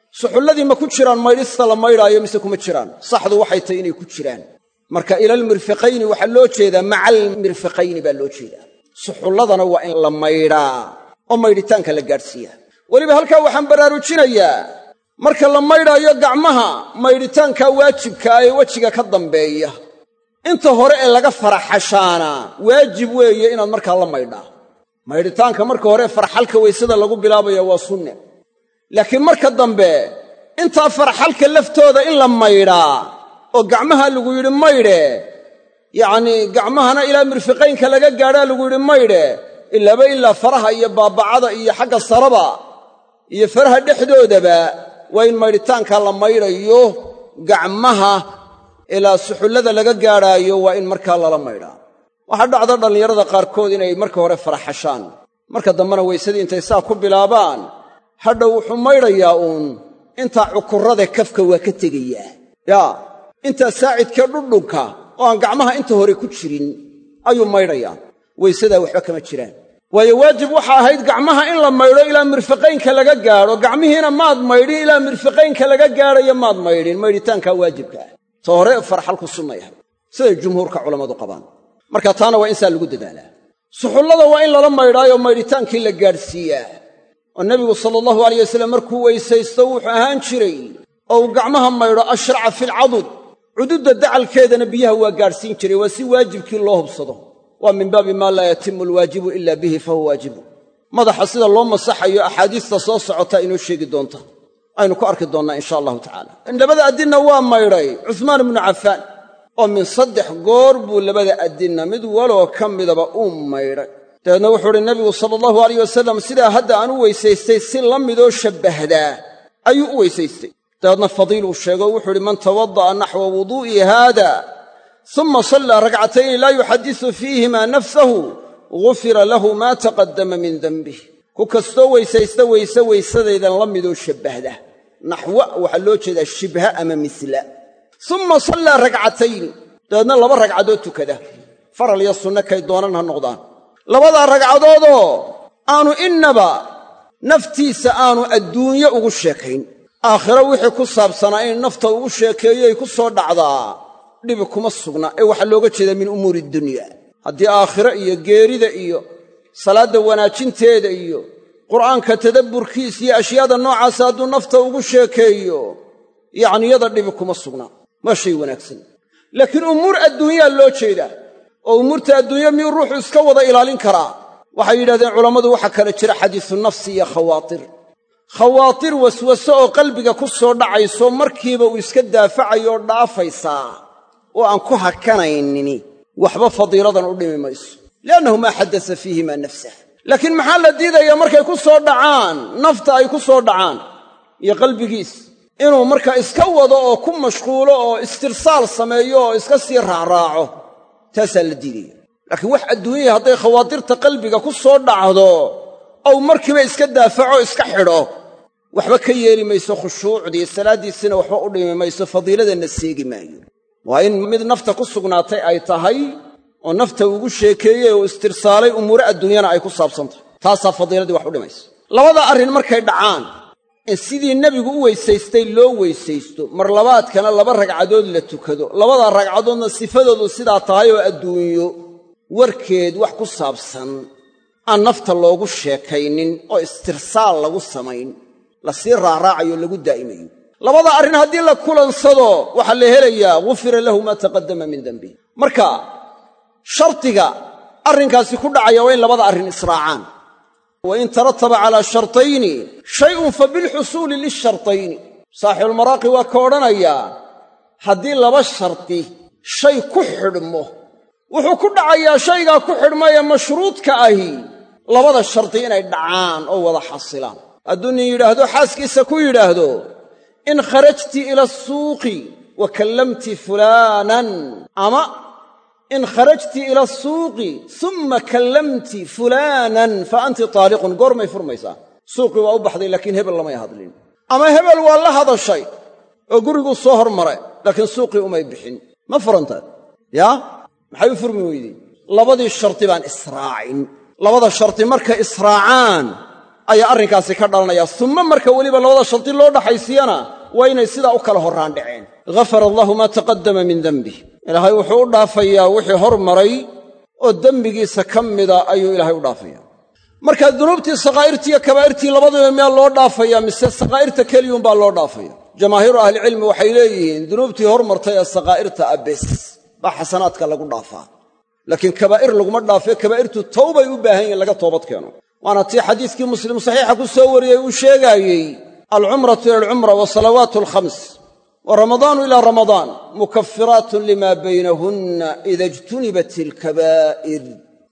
suxulladii ma ku jiraan maydhista la maydhaayo mise kuma jiraan saxdu waxay tahay inay ku jiraan marka ilaalmirfiqayni waxaa loo jeedaa macal mirfiqayni baa loo jeedaa suxulladana waa in la maydhaa oo maydhitaanka la gaadhsiiyaa weliba halkaa waxaan baraarujinayaa marka la maydhaayo gacmaha maydhitaanka waajibka ee wejiga ka dambeeya inta hore ee laga faraxashaana waajib weeye inaad markaa la maydhaa maydhitaanka marka hore farxalka weysada lagu bilaabaya waa sunne laakiin marka dambe intaa farxalka laftooda in la maydhaa oo gacmaha lagu yidhi maydhe yacnii gacmahana ilaa mirfiqaynka laga gaadhaa lagu yidhi maydhe ilaaba ilaa faraha iyo baabacada iyo xagga saraba iyo faraha dhexdoodaba waa in maydhitaankaa la maydhayo gacmaha ilaa suxullada laga gaadhaayo waa in markaa lala maydhaa waxaa dhacda dhallinyarada qaarkood inay marka hore faraxashaan marka dambena weysadii intay saa ku bilaabaan hadhow wuxuu maydhayaa uun intaa cukurrada kafka waa ka tegayaa yaa intaa saacidkee dhudhunka oo aan gacmaha inta hore ku jirin ayuu maydhayaa weysadaa waxba kama jiraan waayo waajib waxa ahayd gacmaha in la maydho ilaa mirfiqaynka laga gaadho gacmihiina maad maydhin ilaa mirfiqaynka laga gaadhayo maad maydhin maydhitaankaa waajibka ah ta hore farxalku sunna yahay siday jumhuurka culammadu qabaan marka taana waa in saa lagu dadaalaa suxullada waa in lala maydhaayo maydhitaankii la gaadhsiiyaa oo nebigu sala allahu alayh wasallam markuu weysaysto wuxuu ahaan jiray oo uu gacmaha maydho ashraca filcadud cududda dacalkeedana biyaha waa gaadhsiin jiray waa si waajibkii loo hubsado waa min baabi maa laa yatimu alwaajibu ila bihi fahuwa waajibu madaxa sida loo masaxayo axaadiista soo socotaa inoo sheegi doonta aynu ku arki doonnaa insha allahu tacaala labada addinna waa maydhay cusmaan ibnu cafaan oo min saddex goor buu labada addinna mid waloo ka midaba uu maydhay dabeedna wuxuu uhi nebigu sala allahu alayh wasalam sidaa hadda aan u weysaystay si la midoo shabbahdaa ayuu u weysaystay dabeedna fadiil uu sheego wuxuu uhi man tawada'a naxwa wuduu'i haada uma sallaa rakcatayni laa yuxadisu fiihimaa nafsahu gufira lahu maa taqaddama min denbih ku kastoo weysaysta weyse weysadaydan la midoo shabbahda naxwa waxaa loo jeedaa shibha ama misla uma sallaa rakcatayni dabeedna laba ragcadood tukada faral iyo sunno kay doonan ha noqdaan labadaa ragcadoodoo aanu innaba naftiisa aanu adduunye ugu sheekayn aakhiro wixii ku saabsanaa in nafta ugu sheekeeyoy ku soo dhacdaa dhibi kuma sugna ee waxaa looga jeedaa min umuuri dunya haddii aakhiro iyo geerida iyo salaadda wanaajinteeda iyo qur'aanka tadabburkiisa iyo ashyaada noocaasa hadduu nafta ugu sheekeeyo yacni yada dhibi kuma sugna waa shay wanaagsan laakiin umuur adduunyaa loo jeedaa oo umuurta adduunya miyuu ruuxu iska wada ilaalin karaa waxay yidhahdeen culammadu waxaa kala jira xadiisu nafsi iyo khawaatir khawaatir waswaso oo qalbiga ku soo dhacayso markiiba uu iska daafacayo oo dhaafaysaa oo aan ku hakanaynin waxba fadiiladan u dhimi mayso li'annahu maa xaddasa fiihimaa nafsah laakiin maxaa la diidayaa markay ku soo dhacaan nafta ay ku soo dhacaan iyo qalbigiis inuu markaa iska wado oo ku mashquulo oo istirsaal sameeyo oo iska sii raacraaco taasaa la diidaya laakiin wax adduunyaya hadday khawaatirta qalbiga ku soo dhacdo ou markiiba iska daafaco iska xidho waxba ka yeeli mayso khushuucdii salaaddiisina waxba u dhimi mayso fadiiladanna seegi maayo waa in mid nafta ku sugnaatay ay tahay oo nafta ugu sheekeeyey oo istirsaalay umuure adduunyana ay ku saabsantahay taasaa fadiiladii wax u dhimaysa labada arrin markay dhacaan in sidii nebigu u weysaystay loo weysaysto mar labaadkana laba ragcadood la tukado labadaa ragcadoodna sifadoodu sidaa tahay oo adduunyo warkeed wax ku saabsan aan nafta loogu sheekaynin oo istirsaal lagu samayn la sii raaraacayo lagu daa'imayo labada arrin haddii la kulansado waxaa la helayaa gufira lahu maa taqaddama min denbih marka shardiga arrinkaasi ku dhacaya waa in labada arrin israacaan wain tarataba calaa shartayni shay'un fa bilxusuuli lishartayni saaxibulmaraaqi waa ka odhanayaa haddii laba shardi shay ku xidhmo wuxuu ku dhacayaa shaygaa ku xidhmayee mashruudka ahi labada shardi inay dhacaan oo wada xasilaan hadduu nin yidhaahdo xaaskiisa ku yidhaahdo in kharajti ila asuuqi wa kallamti fulaanan ama in kharajti ila asuuqi summa kallamti fulaanan fa anti taaliqun goormay furmaysaa suuqii waa u baxday laakiin hebel lamay hadlin ama hebel waa la hadashay oo guriguu soo hormaray laakiin suuqii umay bixin ma furantaad yaa maxay u furmi weydey labadii shardi baan israacin labada shardi markay israacaan ayaa arrinkaasi ka dhalanaya uma marka weliba labada shardi loo dhaxaysiyana waa inay sidaa u kala horraan dhaceen ghafara allahu maa taqaddama min dembih ilaahay wuxuu u dhaafayaa wixii hor maray oo dembigiisa ka mida ayuu ilaahay u dhaafaya marka dunuubtii sakaa'irtii iyo kabaa'irtii labadaba miyaa loo dhaafaya mise sakaa'irta keliyuunbaa loo dhaafaya jamaahiiru ahlicilmi waxay leeyihiin dunuubtii hor martay ee sakaa'irta ah bes baa xasanaadka lagu dhaafaa laakiin kabaa'ir laguma dhaafee kabaa'irtu tawbay u baahan yihin laga toobad keeno waana tii xadiiskii muslim saxiixa ku soo wariyey uu sheegaayey alcumratu ila alcumra wa salawaatu alkhams wa ramadaanu ilaa ramadaan mukafiraatun limaa baynahunna ida ijtunibat ilkabaa'ir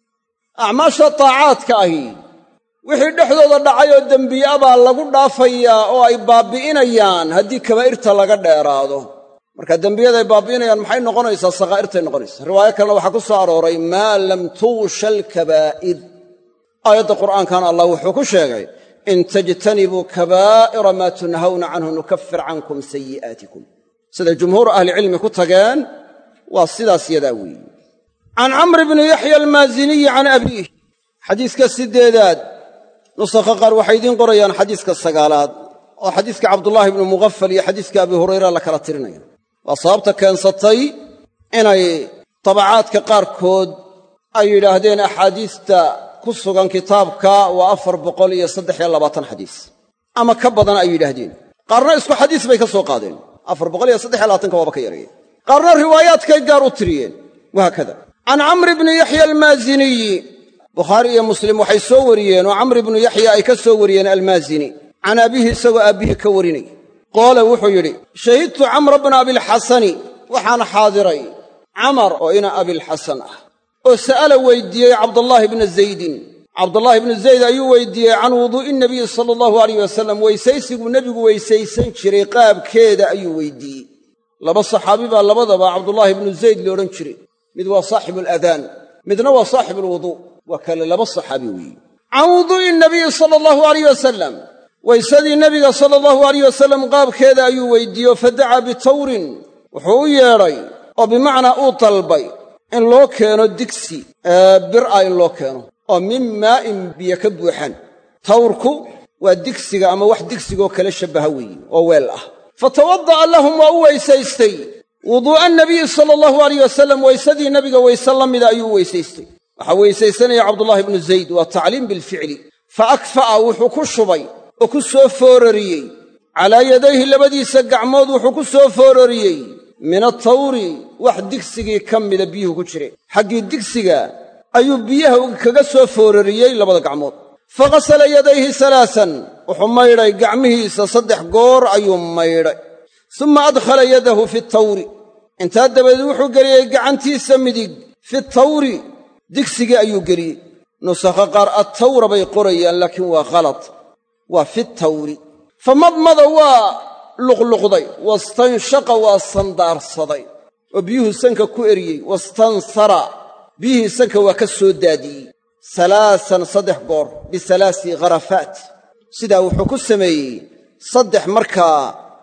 acmaasha taacaadka ahi wixii dhexdooda dhacay oo dembiya baa lagu dhaafayaa oo ay baabbi'inayaan haddii kabaa'irta laga dheeraado marka dembiyada ay baabbi'inayaan maxay noqonaysaa sakaa'irtay noqonaysaa riwaayo kalena waxaa ku soo arooray maa lam tugsha alkabaa'ir aayadda qur'aankana allah wuxuu ku sheegay in tajtanibuu kabaa'ira maa tunhawna canhu nukafir cankum sayi'aatikum siday jumhuuru ahlicilmi ku tageen waa sidaas yadaa weeye can camr bni yaxya almaaziniyi can abiih xadiiska siddeedaad nusakha qaar waxay idiin qorayaan xadiiska sagaalaad oo xadiiska cabdullaahi ibnu mughafal iyo xadiiska abi hurayra la kala tirinaya waa sababta keensatay inay tabacaadka qaarkood ay yidhaahdeen axaadiista ku sugan kitaabka waa afar boqol iyo saddex iyo labaatan xadiis ama ka badan ay yidhaahdeen qaarna isku xadiis bay ka soo qaadeen afar boqol iyo saddex iyo labaatanka waaba ka yareeyeen qaarna riwaayaadkay gaar u tiriyeen wahaakada can camr bni yaxya almaaziniyi bukhaari iyo muslim waxay soo wariyeen oo camr ibnu yaxya ay ka soo wariyeen almaazini can abihi isagoo aabbihii ka warinay qaala wuxuu yidhi shahidtu camra bna abilxasani waxaan xaadiray camar oo ina abilxasan ah oo sa'ala weyddiiyey cabdallaahi bna zaydin cabdullaahi ibnu zayd ayuu weyddiiyey can wuduu'i nabiyi sala allahu alayh wasalam weysaysiguu nebigu weysaysan jiray qaabkeeda ayuu weyddiiyey laba saxaabi baa labadaba cabdullaahi ibnu zayd la odhan jiray mid waa saaxibu aladaan midna waa saaxibu alwuduu waa kale laba saxaabi weeye can wuduu'i nabiyi sala allahu alayh wasalam weysadii nebiga sala allahu alayh wasalam qaabkeeda ayuu weyddiiye fa dacaa bitawrin wuxuu u yeedhay oo bimacnaa uu dalbay in loo keeno digsi bir'a in loo keeno oo min maa'in biyo ka buuxan tawrku waa digsiga ama wax digsigoo kale shabbaha weeye oo weel ah fatawada'a lahum waa u weysaystay wuduu'a nabiyi sala allahu alayh wasalam weysadii nebiga weyse la mida ayuu weysaystay waxaa weysaysanaya cabdullaahi ibnu zayd waa tacliim bilficli fa akfa'a wuxuu ku shubay oo ku soo foorariyey calaa yadayhi labadiisa gacmood wuxuu ku soo foorariyey min atawri wax digsigii ka mida biyuhu ku jire xaggii digsiga ayuu biyaha kaga soo foorariyey labada gacmood fa ghasala yadayhi salaasan wuxuu maydhay gacmihiisa saddex goor ayuu maydhay summa adkhala yadahu fi tawri intaa dabadeed wuxuu geliyey gacantiisa midig fi tawri digsigii ayuu geliyey nusakha qaar attawra bay qorayaan laakiin waa khalad waa fi tawri fa madmada waa luqluqday wastanshaqa waa sandaarsaday oo biyuhu sanka ku eriyey wastansara biyihii sanka waa ka soo daadiyey salaasan saddex goor bisalaasi kharafaat sidaa wuxuu ku sameeyey saddex markaa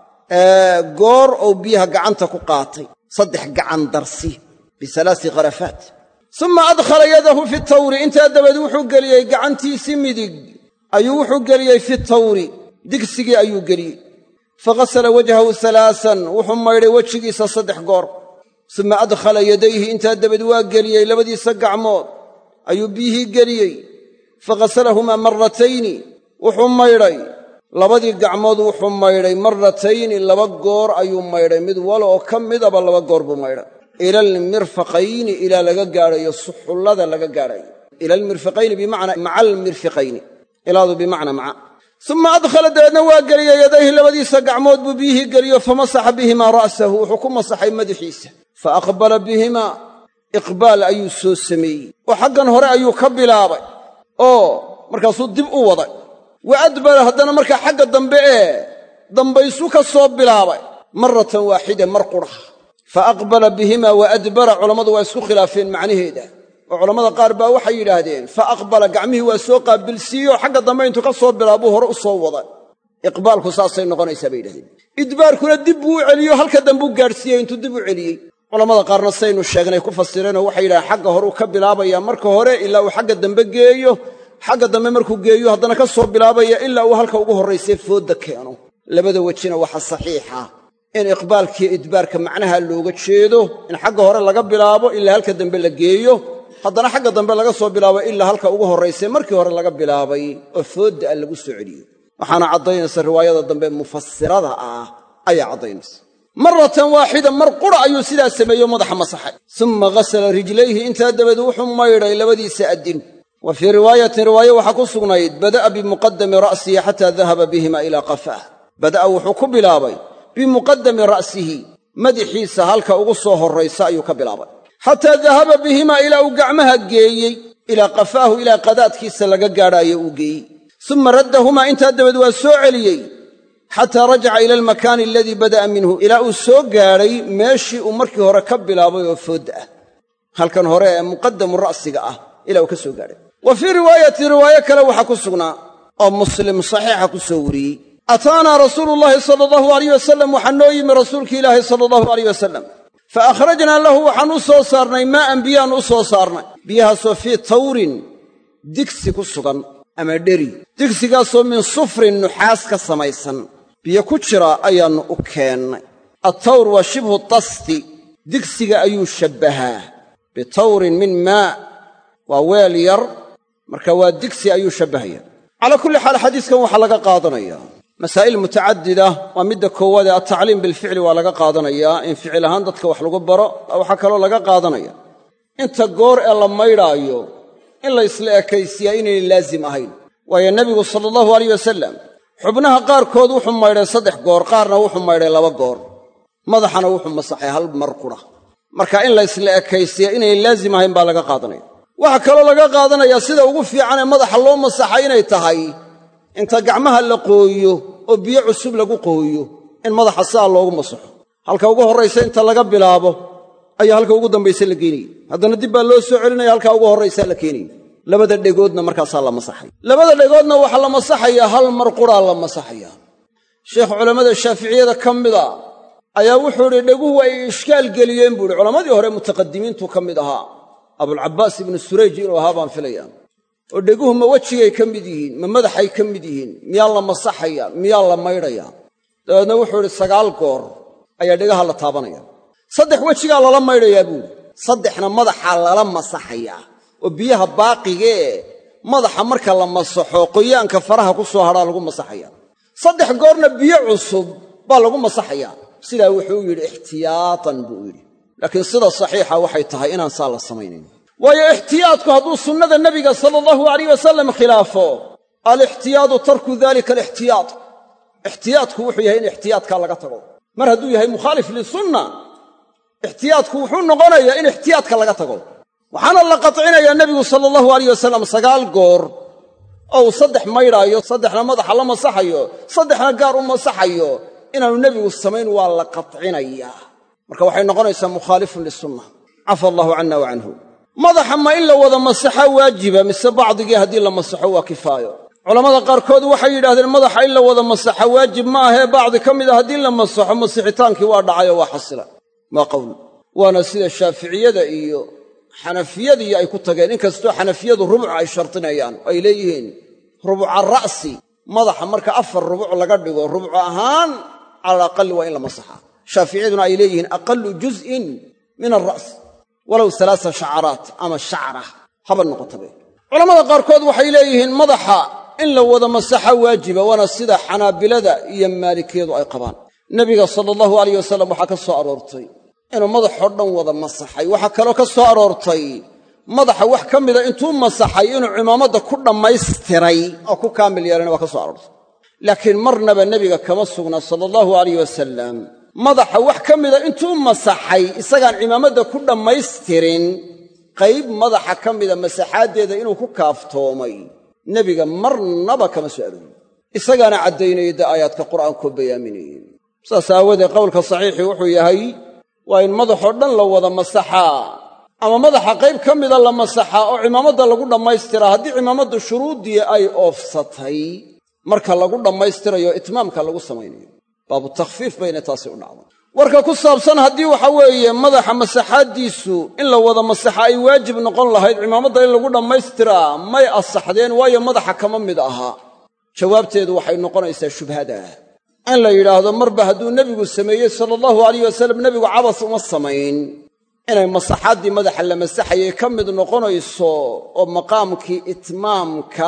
goor oo biyaha gacanta ku qaatay saddex gacan darsi bisalaasi kharafaat summa adkhala yadahu fi tawri intaa dabadeed wuxuu geliyey gacantiisii midig ayuu wuxuu geliyey fi tawri digsigii ayuu geliyey faghasala wajhahu salaasan wuxuu maydhay wejigiisa saddex goor summa adkhala yadayhi intaa dabadeed waa geliyey labadiisa gacmood ayuu biyihii geliyey faghasalahumaa marratayni wuxuu maydhay labadii gacmood wuxuu maydhay marratayni laba goor ayuu maydhay mid wala oo ka midaba laba goor buu maydhay ila almirfaqayni ilaa laga gaadhayo suxullada laga gaadhayo ila almirfaqayni bimacnaa maca almirfiqayni ilaadu bimacnaa maca summa adkhala dabeedna waa geliyey yadayhi labadiisa gacmood buu biyihii geliyo famasaxa bihimaa ra'sahu wuxuu ku masaxay madaxiisa fa aqbala bihimaa iqbaal ayuu soo sameeyey oo xaggan hore ayuu ka bilaabay oo markaasuu dib u waday wa adbara haddana markaa xagga dambe ee dambaysuu ka soo bilaabay marratan waaxida mar qudha fa aqbala bihimaa wa adbara culammadu waa isku khilaafeen macnaheeda oo culammada qaar baa waxay yidhaahdeen fa aqbala gacmihii waa soo qaabilsiiyey xagga dambe intuu ka soo bilaabuu hore u soo waday iqbaalku saasay noqonaysaa bay yidhahdeen idbaarkuna dib buu u celiyo halka dambuu gaadhsiiyey intuu dib u celiyey culammada qaarna saynu sheegnay ku fasireenoo waxay yidhahdeen xagga hore uu ka bilaabayaa marka hore ilaa uu xagga dambe geeyo xagga dambe markuu geeyo haddana ka soo bilaabaya ilaa uu halka ugu horraysay foodda keeno labada wejina waxa saxiixa in iqbaalkiiyo idbaarka macnaha looga jeedo in xagga hore laga bilaabo ilaa halka dambe la geeyo haddana xagga dambe laga soo bilaabo ilaa halka ugu horraysay markii hore laga bilaabay oo foodda ah lagu soo celiyo waxaana caddaynaysa riwaayada dambe mufasirada ah ayaa caddaynaysa maratan waaxida mar qura ayuu sidaa sameeyo madaxa masaxay uma ghasala rijlayhi intaa dabadeed wuxuu maydhay labadiisa addin wa fii riwaayatin riwaaye waxaa ku sugnayd bada'a bimuqadami ra'sihi xataa dahaba bihima ilaa qafaah bada'a wuxuu ku bilaabay bimuqadami ra'sihi madaxiisa halka ugu soo horraysa ayuu ka bilaabay xataa dahaba bihima ilaa uu gacmaha geeyey ilaa qafaahu ilaa qadaadkiisa laga gaadhaayo uu geeyey uma raddahumaa intaa dabadeed waa soo celiyey xataa rajaca ila almakaani aladii bada'a minhu ilaa uu soo gaadhay meeshii uu markii hore ka bilaabay oo foodda ah halkan hore ee muqadamu ra'siga ah ilaa uu ka soo gaadhay wa fii riwaayati riwaaye kale waxaa ku sugnaa oo muslim saxiixa ku soo wariyey ataanaa rasuulu llaahi sala allahu alayh wasalam waxaa noo yimi rasuulki ilaahi sala allahu alayh wasalam fa akhrajnaa lahu waxaan u soo saarnay maa'an biyaan u soo saarnay biyahaasoo fii tawrin digsi ku sugan ama dheri digsigaasoo min sufrin nuxaas ka samaysan biyo ku jira ayaannu u keennay attawr waa shibhu tasti digsiga ayuu shabbahaa bitawrin min maa waa weel yar marka waa digsi ayuu shabbahaya calaa kulli xaal xadiiskan waxaa laga qaadanayaa masaa'il mutacadida waa midda koowaad ee altacliim bilficli waa laga qaadanayaa in ficil ahaan dadka wax lagu baro waxaa kaloo laga qaadanaya inta goor ee la maydhaayo in la ysla ekaysiyaa inaynay laazim ahayn waayo nebigu sala allahu alayh wasalam xubnaha qaarkood wuxuu maydhay saddex goor qaarna wuxuu maydhay laba goor madaxana wuxuu masaxay hal mar qura marka in la ysla ekaysiya inaynay laazim ahayn baa laga qaadanaya waxaa kaloo laga qaadanayaa sida ugu fiican ee madaxa loo masaxa inay tahay inta gacmaha la qooyo oo biyo cusub lagu qooyo in madaxa sidaa loogu masaxo halka ugu horraysa inta laga bilaabo ayaa halka ugu dambaysa la geenayay haddana dib baa loo soo celinaya halkaa ugu horraysaa la keenayay labada dhegoodna markaasaa la masaxay labada dhegoodna waxaa la masaxayaa hal mar quraa la masaxayaa sheekh culammada shaaficiyada ka mida ayaa wuxuu idhi dheguhu ay ishkaal geliyeen buu idhi culammadii hore mutaqadimiintu ka mid ahaa abulcabbaas ibnu surayj inuu ahaa baan filayaa oo dheguhu ma wejigay ka mid yihiin ma madaxay ka mid yihiin miyaa la masaxaya miyaa la maydhaya dabeedna wuxuu idhi sagaal goor ayaa dhegaha la taabanaya saddex wejigaa lala maydhayaa buuhi saddexna madaxaa lala masaxayaa oo biyaha baaqigee madaxa marka la masaxo qoyaanka faraha ku soo hadhaa lagu masaxaya saddex goorna biyo cusub baa lagu masaxayaa sidaa wuxuu yidhi ixtiyaatan buu yidhi laakiin sida saxiixa waxay tahay inaan saa la samaynayn waayo ixtiyaadku hadduu sunnada nebiga sala allahu alayh wasalam khilaafo alixtiyaadu tarku dalika alixtiyaad ixtiyaadku wuxuu yahay in ixtiyaadkaa laga tago mar hadduu yahay mukhaalif lisunna ixtiyaadku wuxuu noqonayaa in ixtiyaadka laga tago waxaana la qatcinayaa nebigu sala allahu alayh wasalam sagaal goor oo uu saddex maydhaayo saddexna madaxa la masaxayo saddexna gaar u masaxayo inaanu nebigu samayn waa la qatcinayaa marka waxay noqonaysaa mukhaalifun lisunna cafa allahu canna wa canhu madaxa ma in la wada masaxa waajiba mise bacdigii haddii la masaxo waa kifaayo culammada qaarkood waxay yidhahdeen madaxa in la wada masaxa waajib ma ahee bacdi ka mida haddii la masaxo masixitaankii waa dhacayoo waa xasila waa qowl waana sida shaaficiyada iyo xanafiyadii ay ku tageen inkastoo xanafiyadu rubuc ay shardinayaan ay leeyihiin rubuca ra'si madaxa marka afar rubuc laga dhigo rubuc ahaan cala alaqali waa in la masaxa shaaficiyaduna ay leeyihiin aqalu juz'in min alra's walow alaasa shacaraat ama shacra haba noqotabe culammada qaarkood waxay leeyihiin madaxa in la wada masaxa waajiba waana sida xanaabilada iyo maalikiyadu ay qabaan nebiga sala allahu alayh wasalam waxaa ka soo aroortay inuu madaxoo dhan wada masaxay waxaa kaloo ka soo aroortay madaxa wax ka mida intuu masaxay inuu cimaamadda ku dhammaystiray oo ku kaamil yeelana waa ka soo aroortay laakiin marnaba nebiga kama sugna sala allahu alayh wasalam madaxa wax ka mida intuu masaxay isagaan cimaamadda ku dhammaystirin qayb madaxa ka mida masaxaaddeeda inuu ku kaaftoomay nebiga marnaba kama soo aroorin isagaana caddaynaya da aayaadka qur'aankoo bayaaminayeen saas aawadeed qowlka saxiixii wuxuu yahay waa in madaxoo dhan la wada masaxaa ama madaxa qayb ka mida la masaxaa oo cimaamadda lagu dhammaystiraa haddii cimaamaddu shuruuddii ay oofsatay marka lagu dhammaystirayo itmaamka lagu samaynayo baabu takhfiif bayna taasi u dhacday warka ku saabsan haddii waxa weeye madaxa masaxaaddiisu in la wada masaxa ay waajib noqon lahayd cimaamadda in lagu dhammaystiraa may asaxdeen waayo madaxa kama mid ahaa jawaabteedu waxay noqonaysaa shubhada in la yidhaahdo marba hadduu nebigu sameeyey sala allahu alayh wasalam nebigu cabas uma samayn inay masaxaaddii madaxa la masaxayay ka mid noqonayso oo maqaamkii itmaamka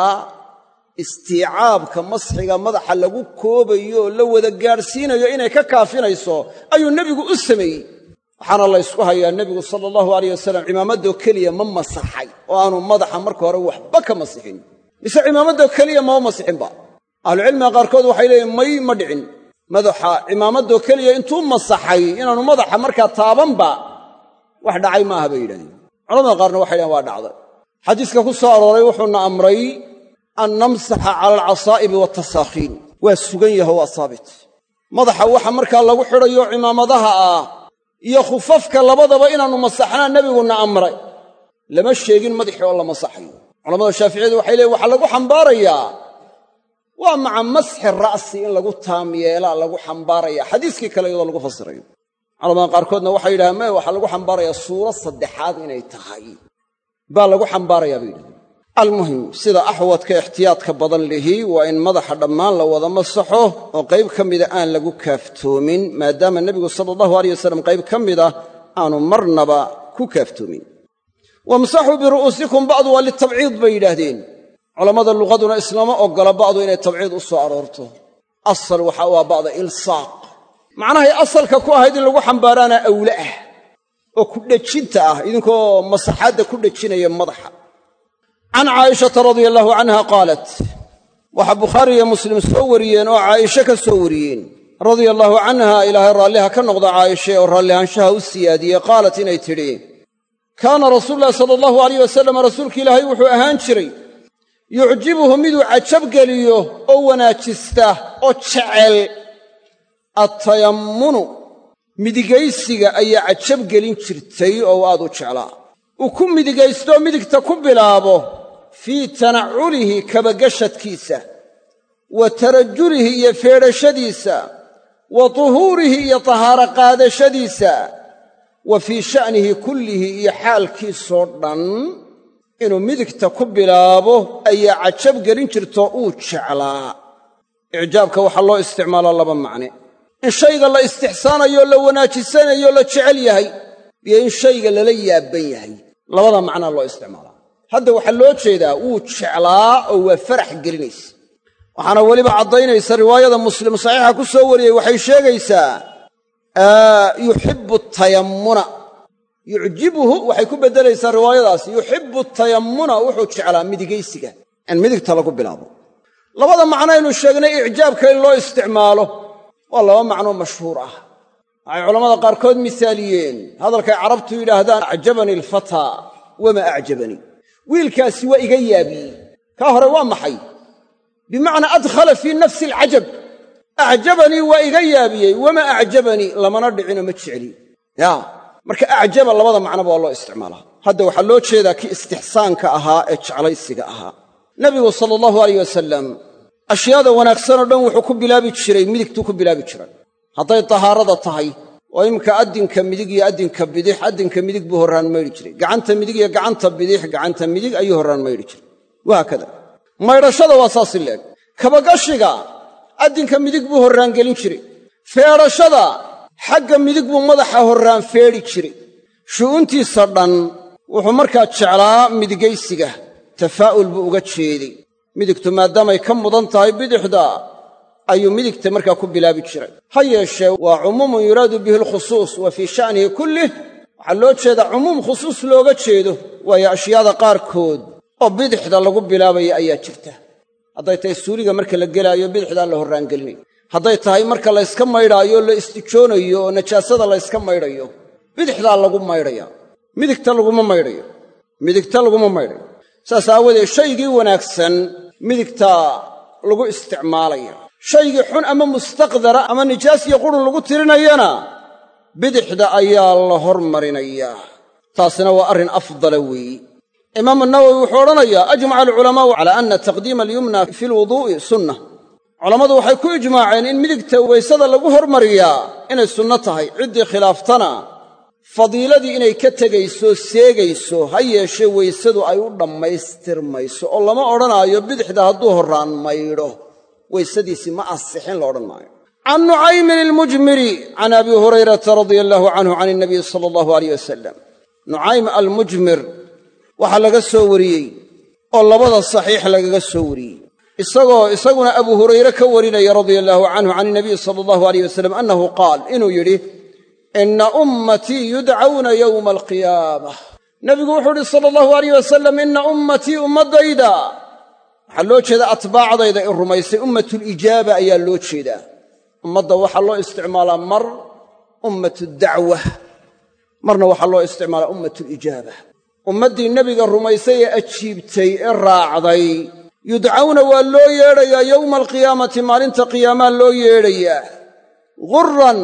istiicaabka masxiga madaxa lagu koobayo oo la wada gaadhsiinayo inay ka kaafinayso ayuu nebigu u sameeyey waxaana la ysku hayaa nebigu sala allahu alayh wasalam cimaamaddoo keliya ma masaxay oo aanu madaxa marka hore waxba ka masixin mise cimaamaddoo keliya mama masixinba ahlucilmiga qaarkood waxay leeyihin may ma dhicin madaxa cimaamaddoo keliya intuu masaxay inaanu madaxa markaa taabanba wax dhacay maaha bay yidhahdeen culamada qaarna waxay dhahen waa dhacday xadiiska ku soo arooray wuxuuna amray an namsaxa cala alcasaa'ibi waatasaakhiin waa sugan yaho waa saabit madaxa waxa markaa lagu xidhayo cimaamadaha ah iyo khufafka labadaba inaannu masaxnaa nebiguna amray lama sheegin madaxii oo la masaxayo culamada shaaficiyadu waxay leeyiin waxaa lagu xambaarayaa waa maca masxi ra'si in lagu taam yeelaa lagu xambaaraya xadiiskii kale iyadoo lagu fasirayo culamada qaarkoodna waxay yidhahdeen maya waxaa lagu xambaarayaa suuro saddexaad inay tahay baa lagu xambaarayaa bay yidhahdeen almuhim sida axwadka ixtiyaadka badan lihi waa in madaxa dhammaan la wada masaxo oo qayb ka mida aan lagu kaaftoomin maadaama nebigu sala allahu alayh wasalam qayb ka mida aanu marnaba ku kaaftoomin wamsaxuu biru'uusikum bacdu waa litabciid bay yidhaahdeen culammada luqaduna islama oggola bacdu inay tabciid u soo aroorto asal waxa u ah bacda ilsaaq macnahay asalka ku ahayd in lagu xambaaraana awle ah oo ku dhejinta ah idinkoo masaxaadda ku dhejinaya madaxa can caa'ishata radia allaahu canha qaalat waxaa bukhaari iyo muslim soo wariyeen oo caa'ishe ka soo wariyeen radia allaahu canha ilaahay raalliha ka noqda caa'ishe oo raallihaanshaha u siyaadiyey qaalat inay tidhi kaana rasuululahi sala allahu alayh wasalam rasuulka ilaahay wuxuu ahaan jiray yucjibuhu miduu cajabgeliyo oo wanaajista oo jecel attayammunu midigaysiga ayaa cajabgelin jirtay oo aad u jeclaa uu ku midigaystoo midigta ku bilaabo fii tanaculihi kabagashadkiisa wa tarajulihi iyo feedhashadiisa wa tuhuurihi iyo tahaaro qaadashadiisa wa fii sha'nihi kullihi iyo xaalkiisoo dhan inuu midigta ku bilaabo ayaa cajab gelin jirtoo uu jeclaa icjaabka waxaa loo isticmaalaa laba macne in shayga la istixsaanayo la wanaajisanayo la jecel yahay iyo in shayga lala yaabban yahay labada macnaa loo isticmaalaa hadda waxaa loo jeedaa wuu jeclaa oo waa farax gelinaysa waxaana weliba caddaynaysa riwaayada muslim saxiixa ku soo wariyey waxay sheegaysaa yuxibbu tayammuna yucjibuhu waxay ku beddelaysaa riwaayadaas yuxibbu tayammuna wuxuu jeclaa midigaysiga in midigta lagu bilaabo labada macnoaynu sheegnay icjaabka in loo isticmaalo waa laba macnoo mashhuur ah waxay culammada qaarkood misaaliyeen hadalkay carabtu yidhaahdaan acjabanii alfataa wamaa acjabanii wiilkaasi waa iga yaabiyey kaa hore waa maxay bimacnaa adkhala fii nafsi alcajab acjabanii waa iga yaabiyey wamaa acjabanii lamana dhicino ma jecli yaa marka acjaba labada macnoba waa loo isticmaalaa hadda waxaa loo jeedaa kii istixsaanka ahaa ee jeclaysiga ahaa nebigu sala allahu alayh wasalam ashyaada wanaagsanoo dhan wuxuu ku bilaabi jiray midigtuu ku bilaabi jiray hadday tahaarada tahay oo imika addinka midig iyo addinka bidix addinka midig buu horraan maydhi jiray gacanta midig iyo gacanta bidix gacanta midig ayuu horraan maydhi jiray wahaakada maydhashada waa saasi leeg kabagashiga addinka midig buu horraan gelin jiray feedhashada xagga midig buu madaxa horraan feedhi jiray shu'uuntiisa dhan wuxuu markaa jeclaa midigaysiga tafaa'ul buu uga jeeday midigtu maadaamay ka mudan tahay bidixda ayuu midigta markaa ku bilaabi jiray ha yeeshee waa cumuumun yuraadu bihi alkhusuus wa fii sha'nihi kullih waxaa loo jeedaa cumuum khusuus looga jeedo waayo ashyaada qaarkood oo bidixda lagu bilaabaya ayaa jirta hadday tahay suuliga marka la gelaayo bidixdaa la horraangelinayo hadday tahay marka layska maydhaayo la istijoonayo oo najaasada layska maydhayo bidixdaa lagu maydhaya midigta laguma maydhayo midigta laguma maydhayo saas aawadeed shaygii wanaagsan midigtaa lagu isticmaalaya shaygii xun ama mustaqdara ama nijaas iyo qurun lagu tirinayana bidixda ayaa la hormarinayaa taasina waa arrin afdala weeye imaamu nawowi wuxuu odhanayaa ajmaca alculamaa'u calaa anna taqdiima alyumna fi lwuduu'i sunna culammadu waxay ku ijmaaceen in midigta weysada lagu hormariyaa inay sunno tahay ciddii khilaaftana fadiiladii inay ka tegayso seegayso ha yeeshee weysadu ay u dhammaystirmayso oo lama odhanaayo bidixda hadduu horraan maydho weysadiisii ma asixin la odhan maayo. can nucaymin almujmiri can abi hurayrata radia allaahu canhu can inabiyi sala allahu alayh wasalam. nucaym almujmir waxaa laga soo wariyey oo labada saxiix lagaga soo wariyey isagoo isaguna abu hurayre ka warinaya radia allaahu canhu can inabiyi sala allahu alayh wasalam annahu qaal inuu yidhi inna ummatii yudcawna yowma alqiyaamah. nebigu wuxuu idhi sala allahu alayh wasalam inna ummatii ummaddayda waxaa loo jeedaa atbaacdayda in rumaysay ummatulijaaba ayaa loo jeedaa. ummadda waxaa loo isticmaalaa mar ummatu dacwa, marna waxaa loo isticmaalaa ummatulijaaba. ummaddii nebiga rumaysay ee ajiibtay ee raacday yudcawna waa loo yeedhayaa yowma alqiyaamati maalinta qiyaamaa loo yeedhayaa gurran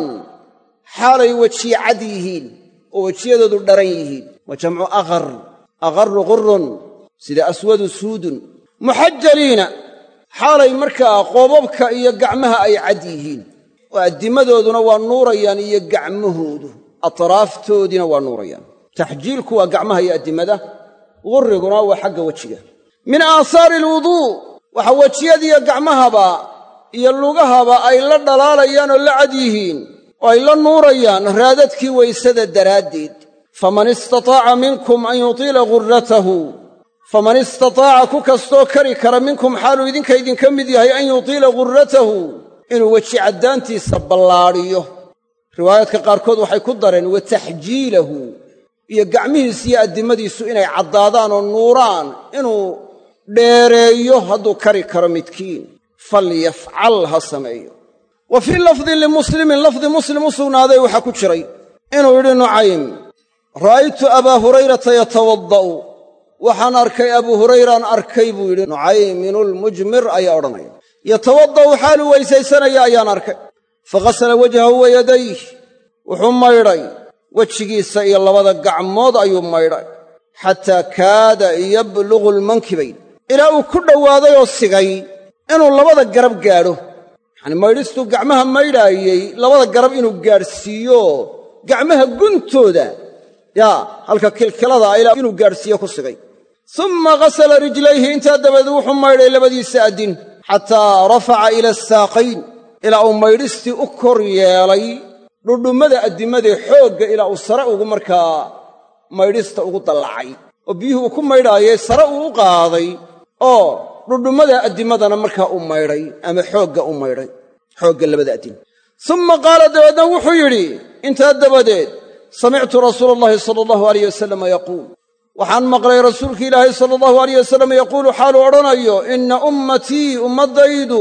xaalay wejiye cad yihiin oo wejiyadoodu dharan yihiin. wa jamcu aqar, aqarru gurrun sida aswadu suudun. muxajaliina xaalay markaa qoobabka iyo gacmaha ay cad yihiin oo addimadooduna waa nuurayaan iyo gacmahoodu atraaftoodiina waa nuurayaan. taxjiilku waa gacmaha iyo addimada, gurriguna waa xagga wejiga. min aahaari alwuduu waxa wejiyadiiyo gacmahaba iyo lugahaba ay la dhalaalayaan oo la cad yihiin oo ay la nuurayaan raadadkii weysada daraaddeed. faman istataaca minkum an yutiila gurratahu faman istataaca ku kastoo kari kara minkum xaaluu idinka idinka mid yahay an yutiila gurratahu inuu weji caddaantiisa ballaadhiyo. riwaayaadka qaarkood waxay ku dareen wa taxjiilahu iyo gacmihiisa iyo addimadiisu inay caddaadaan oo nuuraan inuu dheereeyo hadduu kari karo midkiin falyafcal ha sameeyo. wa fii lafdin limuslimin lafdi muslim u sugnaaday waxaa ku jiray inuu yidhi nucaym ra'aytu abaa hurayrata yatawadda'u waxaan arkay abuu hurayraan arkay buu yidhi nucayminulmujmir ayaa odhanaya yatawadda'u xaaluu weysaysanaya ayaan arkay faghasala wajhahu wa yadayh wuxuu maydhay wejigiisa iyo labada gacmood ayuu maydhay xataa kaada yablugu lmankibayn ilaa uu ku dhowaaday oo sigay inuu labada garab gaadho. yacanii maydhistuu gacmaha maydhaayey labada garab inuu gaadhsiiyo gacmaha guntooda yaa halka kilkilada ilaa inuu gaadhsiiyo ku sigay. summa ghasala rijlayhi intaa dabadeed wuxuu maydhay labadiisa addin xataa rafaca ila asaaqayn ilaa uu maydhistii u kor yeelay dhudhummada addimadee xoogga ilaa uu sare ugu markaa maydhista ugu dallacay oo biyuhu uu ku maydhaayey sare uu u qaaday oo dhudhummada addimadana markaa u maydhay ama xoogga u maydhay xoogga labada addin. summa qaala dabeedna wuxuu yidhi intaa dabadeed samictu rasuula allahi sala allahu alayh wasalama yaquul waxaan maqlay rasuulki ilaahay sala allahu alayh wasalam yaquulu xaaluu odhanayo inna ummatii ummaddaydu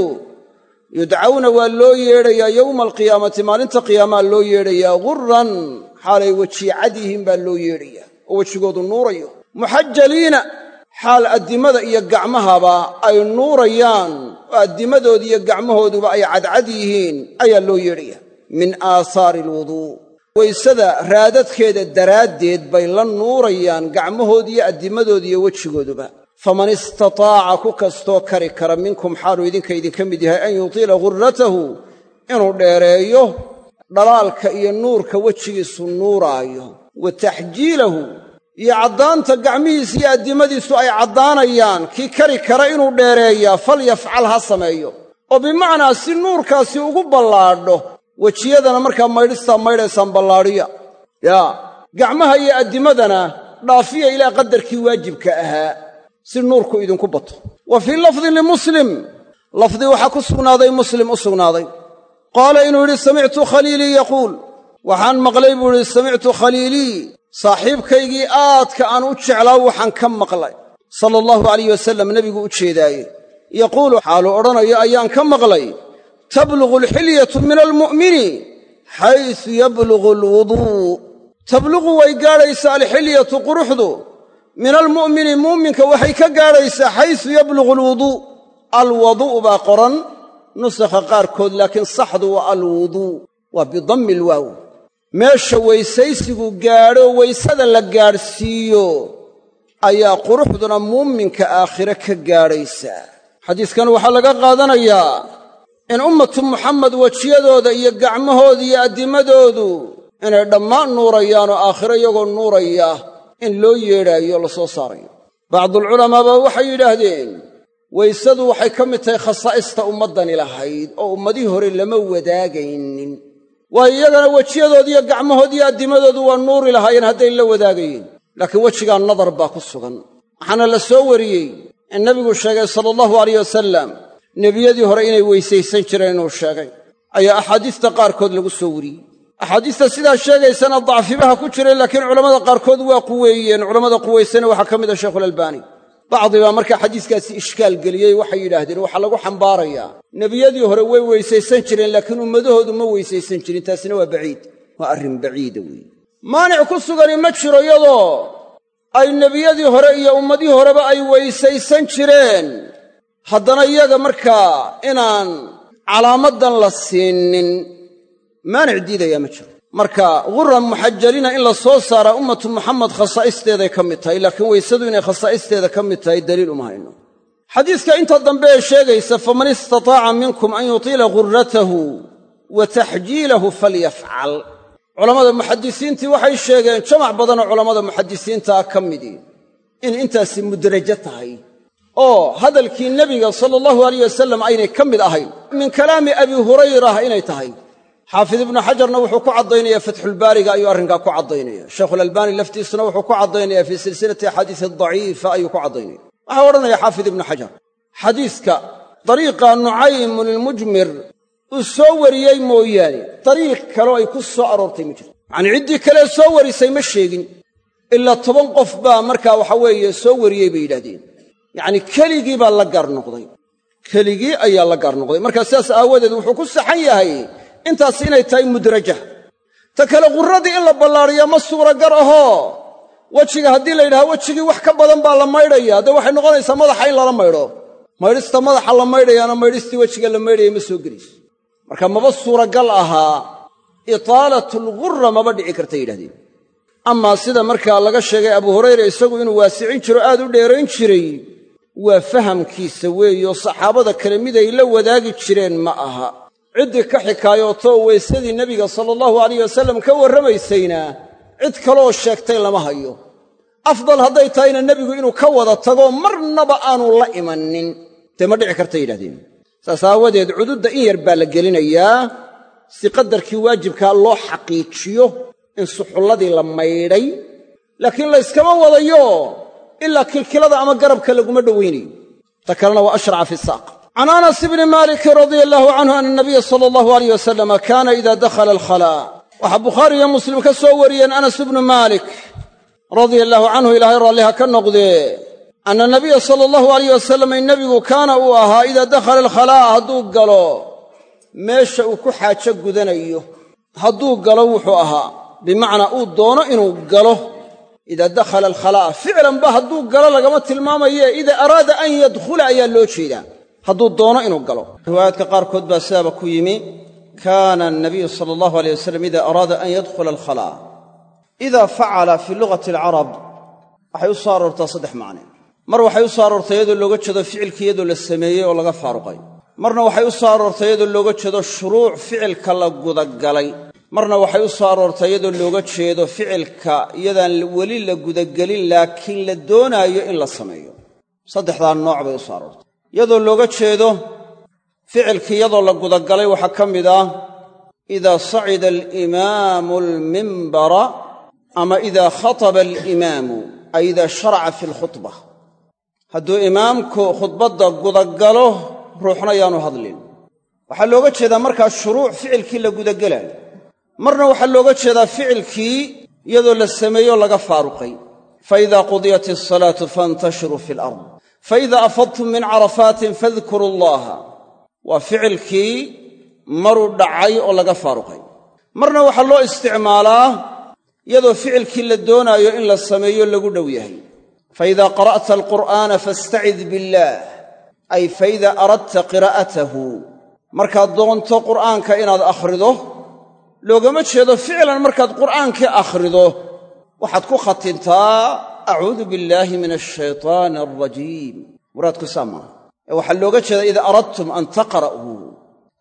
yudcawna waa loo yeedhayaa yowma alqiyaamati maalinta qiyaamaa loo yeedhayaa gurran xaalay wejiye cad yihiin baa loo yeedhayaa oo wejigoodu nuurayo. muxajaliina xaal addimada iyo gacmahaba ay nuurayaan oo addimadooda iyo gacmahooduba ay cadcad yihiin ayaa loo yeedhayaa. min aahaari alwuduu weysada raadadkeeda daraaddeed bay la nuurayaan gacmahood iyo addimadooda iyo wejigooduba. faman istataaca ku kastoo kari kara minkum xaaluu idinka idinka mid yahay an yutiila gurratahu inuu dheereeyo dhalaalka iyo nuurka wejigiisu nuuraayo wa taxjiilahu iyo caddaanta gacmihiisa iyo addimadiisu ay caddaanayaan kii kari kara inuu dheereeyaa falyafcal ha sameeyo oo bimacnaa si nuurkaasi ugu ballaadho wejiyadana markaa maydhistaa maydhaysaan ballaadhiya yaa gacmaha iyo addimadana dhaafiya ilaa qadarkii waajibka ahaa si nuurku idinku bato. wa fii lafdin limuslim lafdi waxaa ku sugnaaday muslim u sugnaaday qaala inuu yidhi samictu khaliilii yaquul waxaan maqlay buu yidhi samictu khaliilii saaxiibkaygii aadka aan u jeclaa waxaan ka maqlay sala allahu alayh wasalam nebigu u jeedaaye yaquulu xaaluu odhanayo ayaan ka maqlay tablugu alxilyatu min almu'mini xaysu yablugu alwuduu tablugu way gaadhaysaa alxilyatu quruxdu min almu'mini muuminka waxay ka gaadhaysaa xaysu yablugu alwuduu alwaduu' baa qoran nusakha qaarkood laakiin saxdu waa alwuduu waa bidammi alwaaw meesha weysaysigu gaadho weysada la gaadhsiiyo ayaa quruxduna muuminka aakhire ka gaadhaysaa. xadiiskan waxaa laga qaadanayaa in ummatu muxamed wejiyadooda iyo gacmahooda iyo addimadoodu inay dhammaan nuurayaanoo aakhiro iyagoo nuuraya in loo yeedhaayo la soo saarayo bacdulculamaa baa waxay yidhaahdeen waysadu waxay ka mid tahay khasaa'ista ummaddani lahayd oo ummadihii hore lama wadaagaynin waayo iyagana wejiyadooda iyo gacmahooda iyo addimadoodu waa nuuri lahaayeen hadday la wadaagayeen laakiin wejigaa nadar baa ku sugan waxaana la soo wariyey in nebigu sheegay sala allahu alayh wasalam nebiyadii hore inay weysaysan jireen inuu sheegay ayaa axaadiista qaarkood lagu soo wariyey axaadiista sidaa sheegaysana dacfibaha ku jiray laakiin culammada qaarkood waa quweeyeen culammada quwaysana waxaa ka mid a sheikhulalbaani bacdi baa markaa xadiiskaasi ishkaal geliyey waxay yidhaahdeen waxaa lagu xambaarayaa nebiyadii hore way weysaysan jireen laakiin ummadahoodu ma weysaysan jirin taasina waa baciid waa arrin baciida weeye maanic ku sugani ma jiro iyadoo ay nebiyadii hore iyo ummadihii horeba ay weysaysan jireen haddana iyaga markaa inaan calaamadan la siinin maanic diidayaa ma jiro marka ghuran muxajaliina in la soo saaraa ummatu muxamed khasaa'isteeday ka mid tahay laakiin weysadu inay khasaa'isteeda ka mid tahay daliil uma hayno xadiiska inta dambe ee sheegaysa faman istataaca minkum an yutiila ghurratahu wa taxjiilahu falyafcal culammada muxadisiintii waxay sheegeen jamac badanoo culammada muxadisiintaa ka midii in intaasi mudrajo tahay oo hadalkii nebiga sala allahu alayh wasalam aynay ka mid ahayn min kalaami abi hurayrah inay tahay xaafid ibnu xajarna wuxuu ku caddaynaya fatxulbaariga ayuu arrinkaa ku caddaynaya sheikhulalbaani laftiisuna wuxuu ku caddaynaya fii silsilati axaadiisi daciifa ayuu ku caddaynaya waxaa odhanaya xaafid ibnu xajar xadiiska dariiqa nucaymun ilmujmir uu soo wariyey mooyaane dariiq kaleo ay ku soo aroortay ma jirto yacanii ciddii kalee soo warisay ma sheegin ilaa toban qof baa markaa waxa weeye soo wariyey bay yidhahdeen yacnii keligii baa la gaar noqday keligii ayaa la gaar noqday markaa sidaas aawadeed wuxuu ku saxan yahay intaas inay tahay mudraja ta kale qurradii in la ballaariyo ma suuragar ahoo wejiga haddii la yidhaha wejigii wax ka badan baa la maydhaya dee waxay noqonaysaa madaxa in lala maydho maydhista madaxa la maydhayaana maydhistii wejiga la maydhaya ma soo gelayso marka maba suuragal ahaa itaalatulghurra maba dhici kartay yidhahdeen amaa sida markaa laga sheegay abu hurayra isagu inuu waasicin jiro aad u dheerayn jiray waa fahamkiisa weeyo saxaabada kale miday la wadaagi jireen ma aha ciddii ka xikaayootoo weysadii nebiga sala allahu alayh wasalam ka warramaysayna cid kaleoo sheegtay lama hayo afdal hadday tahayna nebigu inuu ka wada tago marnaba aanu la imanin dee ma dhici kartay yidhahdeen saas aawadeed cududda in yar baa la gelinayaa si qadarkii waajibkaa loo xaqiijiyo in suxulladii la maydhay laakiin layskama wadayo ilaa kilkilada ama garabka laguma dhowaynayo ta kalena waa ashraca fi saaq can anas ibni maalikin radia allahu canhu ana nabiya sala allahu alayh wasalama kaana ida dakhala alkhalaa waxaa bukhaari iyo muslim ka soo wariyeen anas ibnu maalik radia allahu canhu ilaahay raalliha ka noqdee anna nabiya sala allahu alayh wasalam in nebigu kaana uu ahaa idaa dakhala alkhalaa'a hadduu galo meesha uu ku xaajo gudanayo hadduu galo wuxuu ahaa bimacnaa uu doono inuu galo idaa dakhala alkhalaa'a ficlanba hadduu galo lagama tilmaamaye idaa araada an yadkhula ayaa loo jeedaa hadduu doono inuu galo riwaayaadka qaarkood baa sidaaba ku yimi kaana anabiyu sala allahu alayh wasalam ida araada an yadkhula alkhalaa'a idaa facala fii lugati alcarab waxay u soo aroortaa saddex macne mar waxay u soo aroortay iyadoo looga jeedo ficilkii iyadoo la sameeyey oo laga faaruqay marna waxay u soo aroortay iyadoo looga jeedo shuruuc ficilka la gudagalay marna waxay u soo aroortay iyadoo looga jeedo ficilka iyadaan weli la gudagelin laakiin la doonaayo in la sameeyo saddexdaa nooc bay u soo aroortay iyadoo looga jeedo ficilkii iyadoo la gudagalay waxaa ka mid ah idaa sacida alimaamu almimbara ama idaa khataba alimaamu ay idaa sharaca fi alkhutba hadduu imaamku khudbadda gudagalo ruuxna yaanu hadlin waxaa looga jeedaa markaa shuruuc ficilkii la gudagelaayo marna waxaa looga jeedaa ficilkii iyadoo la sameeyo laga faaruqay faidaa qudiyat asalaatu faintashiruu fi alard faidaa afadtum min carafaatin fadkuruu allaha waa ficilkii maruu dhacay oo laga faaruqay marna waxaa loo isticmaalaa iyadoo ficilkii la doonaayo in la sameeyo lagu dhow yahay faidaa qara'ta alqur'aana fastacid billaah ay faidaa aradta qiraa'atahu markaad doonto qur'aanka inaad akhrido loogama jeedo ficlan markaad qur'aankii akhrido waxaad ku khatintaa acuudu billaahi min ashaytaani alrajiim muraadku saa maaha ee waxaa looga jeedaa idaa aradtum an taqra'uu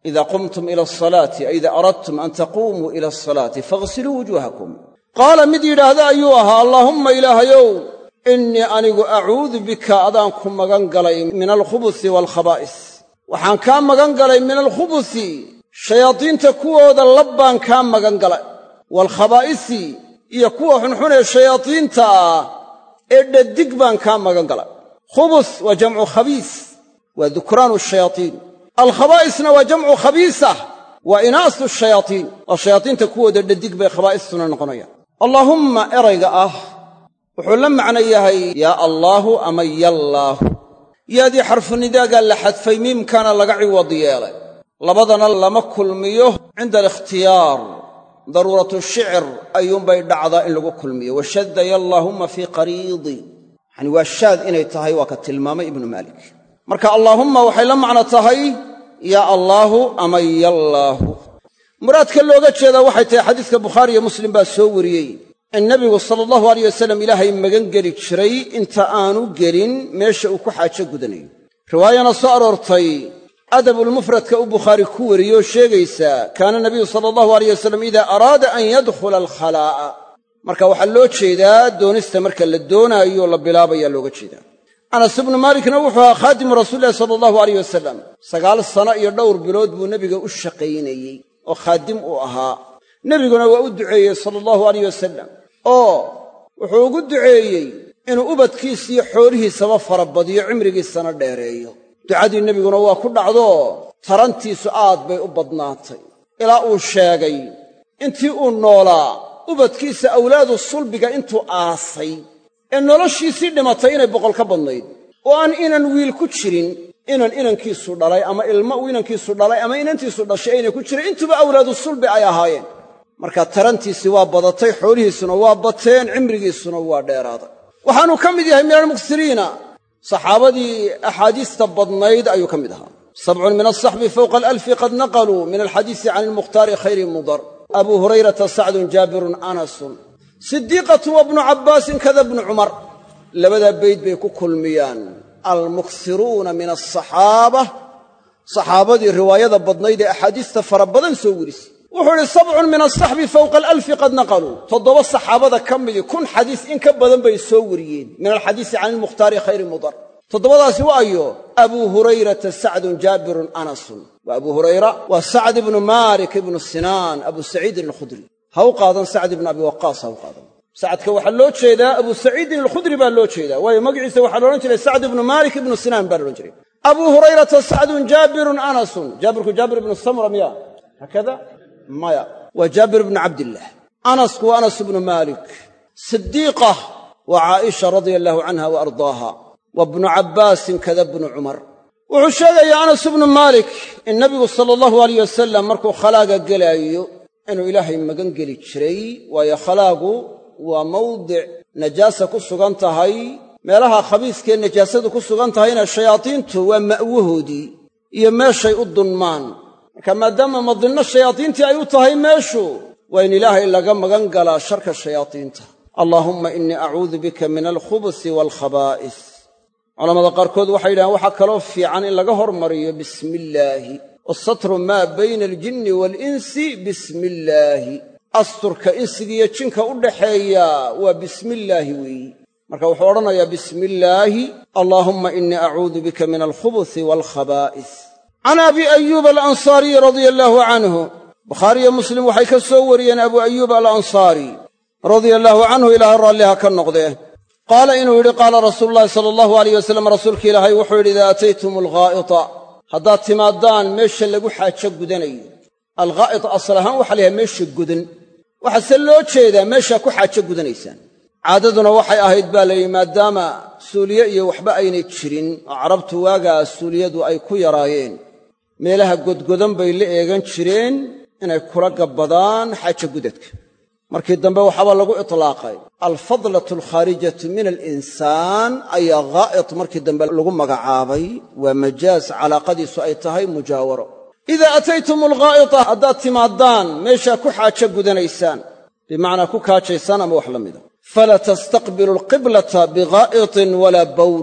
idaa qumtum ila asalaati ay idaa aradtum an taquumuu ila asalaati faghsiluu wujuuhakum qaala mid yidhaahda ayuu ahaa allaahumma ilaahayow innii anigu acuudu bika adaan ku magan galay min alkhubusi waalkhabaa'is waxaan kaa magan galay min alkhubusi shayaadiinta kuwooda lab baan kaa magan galay waalkhabaa'isi iyo kuwa xunxun ee shayaadiinta ah ee dhadig baan kaa magan galay khubus waa jamcu khabiis waa dukraanu shayaaiin alkhabaa'isna waa jamcu khabiisa waa inaasu shayaaiin waa shayaadiinta kuwooda dhadig bay khabaa'istuna noqonayaan allaahumma erayga ah wuxuu la macno yahay yaa allaahu ama yallaahu yaadii xarfunidaagaa la xadfay miimkana laga ciwad yeelay labadana lama kulmiyo cinda alikhtiyaar daruuratu shicr ayuunbay dhacdaa in lagu kulmiyo washadda yallaahumma fii qariidi yani waa shaad inay tahay waa ka tilmaamay ibnu maalik marka allaahumma waxay la macno tahay yaa allaahu ama yallaahu muraadka looga jeedaa waxay tahay xadiiska bukhaari iyo muslim baa soo wariyey in nebigu sala allahu alayh wasalam ilaahay magan geli jiray inta aanu gelin meesha uu ku xaajo gudanayo riwaayana soo aroortay adabulmufradka uu bukhaari ku wariyoo sheegaysaa kaana nabiyu sala allahu alayh wasalam idaa araada an yadkhula alkhalaa'a marka waxaa loo jeedaa doonista marka la doonaayo la bilaabayaa looga jeedaa anas ibnu maalikna wuxuu ahaa khaadimu rasuulilahi sala allahu alayh wasalam sagaal sano iyo dhowr bilood buu nebiga u shaqaynayey oo khaadim uu ahaa nebiguna waa u duceeyey sala allahu alayh wasalam oo wuxuu ugu duceeyey inuu ubadkiisiyo xoolihiisaba farabadiyo cimrigiisana dheereeyo ducadii nebiguna waa ku dhacdo tarantiisu aad bay u badnaatay ilaa uu sheegay intii uu noolaa ubadkiisa awlaadu sulbiga intuu aasay ee noloshiisii dhimatay inay boqol ka badnayd oo aan inan wiil ku jirin inan inankiisu dhalay ama ilmo uu inankiisu dhalay ama inantiisu dhashay aynay ku jirin intuba awlaadu sulbi ay ahaayeen marka tarantiisii waa badatay xoolihiisuna waa bateen cimrigiisuna waa dheeraaday waxaanuu ka mid yahay min almuksiriina saxaabadii axaadiista badnayd ayuu ka mid ahaa sabcun min alsaxbi fowqa alalfi qad naqaluu min alxadiisi can ilmukhtaari khayri mudar abuu hurayrata sacdun jaabirun anasun sidiiqatu wa bnu cabbaasin kada bnu cumar labadaa bayd bay ku kulmiyaan almuksiruuna min alsaxaaba saxaabadii riwaayada badnayd ee axaadiista fara badan soo werisay wuxuu idhi sabcun min alsaxbi fowqa alalfi qad naqaluu toddoba saxaabada ka midii kun xadiis in ka badan bay soo wariyeen min alxadiisi can ilmukhtaari khayri mudar toddobadaasi waayo abuu hurayrata sacdun jaabirun anasun waa abuu hurayra waa sacd ibnu maalik ibnu sinaan abuu saciidin alkhudri ha u qaadan sacd ibnu abi waqaas ha u qaadan sacadka waxaa loo jeedaa abuu saciidin alkhudri baa loo jeedaa waayo magaciisa waxaa loodhan jiray sacd ibnu maalik ibnu sinaan baa loodhan jiray abuu hurayrata sacdun jaabirun anasun jaabirku jaabir ibnu samura miya haakada maya waa jaabir ibnu cabdillaah anasku waa anas ibnu maalik sidiiqa waa caaisha radia allaahu canha wa ardaaha wa bnu cabbaasin kada bnu cumar wuxuu sheegayaa anas ibnu maalik in nebigu sala allahu alayh wasalam markuu khalaaga gelaayo inuu ilaahay magan geli jiray waayo khalaagu waa mawdic najaasa ku sugan tahay meelaha khabiiskee najaasadu ku sugan tahayna shayaadiintu waa ma'wahoodii iyo meeshay u dunmaan marka maadaama madinno shayaadiintii ay u tahay meeshu waa in ilaahay laga magan galaa sharka shayaadiinta allaahumma innii acuudu bika min alkhubusi waalkhabaa'is culamada qaarkood waxay yidhahaan waxaa kaloo fiican in laga hormariyo bismi illaahi wasatru maa bayna aljinni waalinsi bismi illaahi asturka insigiiyo jinka u dhaxeeya waa bismi illaahi weeyi marka wuxuu odhanayaa bismi illaahi allaahumma innii acuudu bika min alkhubusi waalkhabaa'is can abi ayuub alansaariyi radia allaahu canhu bukhaariyo muslim waxay ka soo wariyeen abu ayuub alansaari radia allaahu canhu ilaahay raalliha ka noqdee qaala inuu yidhi qaala rasuulu llahi sala allahu alayh wasalam rasuulka ilaahay wuxuu yidhi idaa ataytum alghaa'ita haddaad timaadaan meesha lagu xaajo gudanayo alghaa'it asal ahaan waxa la yahay meesha godan waxaase loo jeedaa meeshaa ku xaajo gudanaysaan caadaduna waxay ahayd baa layidhi maadaama suuliye iyo waxba aynay jirin oo carabtu waagaa suuliyadu ay ku yaraayeen meelaha godgodan bay la eegan jireen inay kula gabbadaan xaajo gudadka markii dambe waxaaba lagu itlaaqay alfadlatu alkhaarijatu min alinsaan ayaa ghaa'it markii dambe lagu magacaabay waa majaaz calaaqadiisu ay tahay mujaawaro idaa ataytum alghaa'ita haddaad timaadaan meeshaa ku xaajo gudanaysaan bimacnaa ku kaajaysaan ama wax la mida falaa tastaqbilu alqiblata bighaa'itin walaa bawl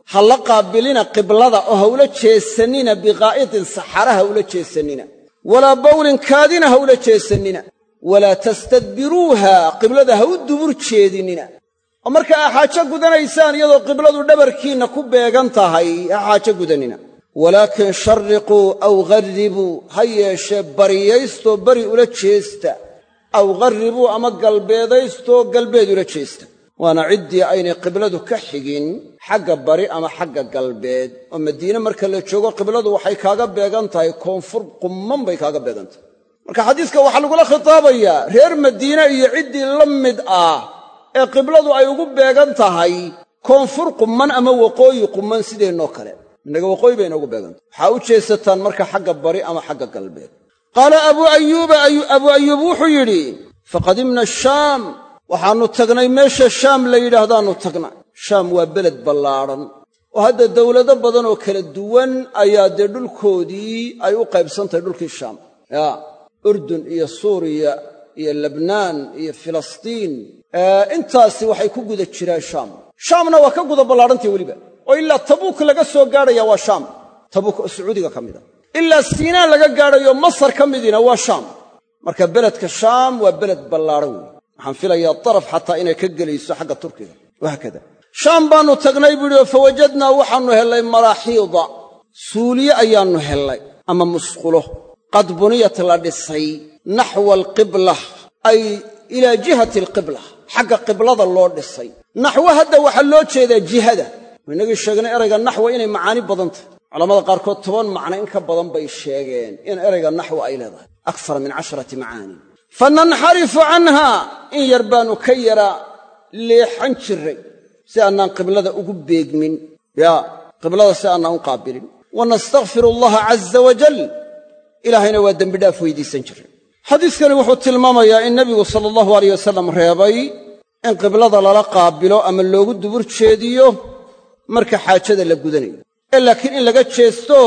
ha la qaabilina qiblada oo ha ula jeesanina biqaa'itin saxara ha ula jeesanina walaa bawlin kaadina ha ula jeesanina walaa tastadbiruuha qiblada ha u dubur jeedinina oo marka aa xaajo gudanaysaan iyadoo qibladu dhabarkiinna ku beegan tahay ha xaajo gudanina walaakin sharriquu aw gharribuu ha yeeshee bariyaystoo bari ula jeesta aw gharribuu ama galbeedaystoo galbeed ula jeesta waana ciddii aynay qibladu ka xigin xagga bari ama xagga galbeed oo madiine marka la joogo qibladu waxay kaaga beegan tahay koonfur qumman bay kaaga beegan tahay marka xadiiska waxaa lagula khitaabayaa reer madiine iyo ciddii la mid ah ee qibladu ay ugu beegan tahay koonfur qumman ama waqooyi qumman sideennoo kale innaga waqooyi bay inoogu beegan tahay waxaa u jeesataan marka xagga bari ama xagga galbeed qaala abuu ayuuba abuu ayuub wuxuu yidhi faqadimna ashaam waxaannu tagnay meesha shaam la yidhaahdaannu tagnay shaam waa beled ballaadhan oo hadda dawlado badan oo kala duwan ayaa dee dhulkoodii ay u qaybsantahay dhulkii shaam yaa urdun iyo suuriya iyo lebnaan iyo filistiin intaasi waxay ku guda jiraan shaam shaamna waa ka guda ballaadhantay weliba oo ilaa tabuuk laga soo gaadhaya waa shaam tabuuk oo sacuudiga ka mid a ilaa siinaa laga gaadhayo masar ka midiina waa shaam marka beledka shaam waa beled ballaadhan wey waxaan filayaa daraf xataa inay ka gelayso xagga turkiga wahaakada shaam baannu tagnay buu yidhi oo fawajadnaa waxaannu hellay maraaxiida suuliye ayaannu hellay ama musqulo qad buniyat la dhisay naxwa alqibla ay ilaa jihati alqibla xagga qiblada loo dhisay naxwo hadda waxaa loo jeedaa jihada waynagii sheegnay erayga naxwa inay macaani badan tahay culamada qaarkood toban macno in ka badan bay sheegeen in erayga naxwa ay leedahay akthar min casharati macaani fananxarifu canha in yar baannu ka yara leexan jirray si annaan qiblada ugu beegmin yaa qiblada si annaan u qaabilin wa nastakfiru allaha caza wajal ilaahayna waa dembidhaaf weydiisan jirray xadiiskani wuxuu tilmaamayaa in nebigu sala allahu alayh wasalam reebay in qiblada lala qaabilo ama loogu dubur jeediyo marka xaajada la gudanayo ee laakiin in laga jeesto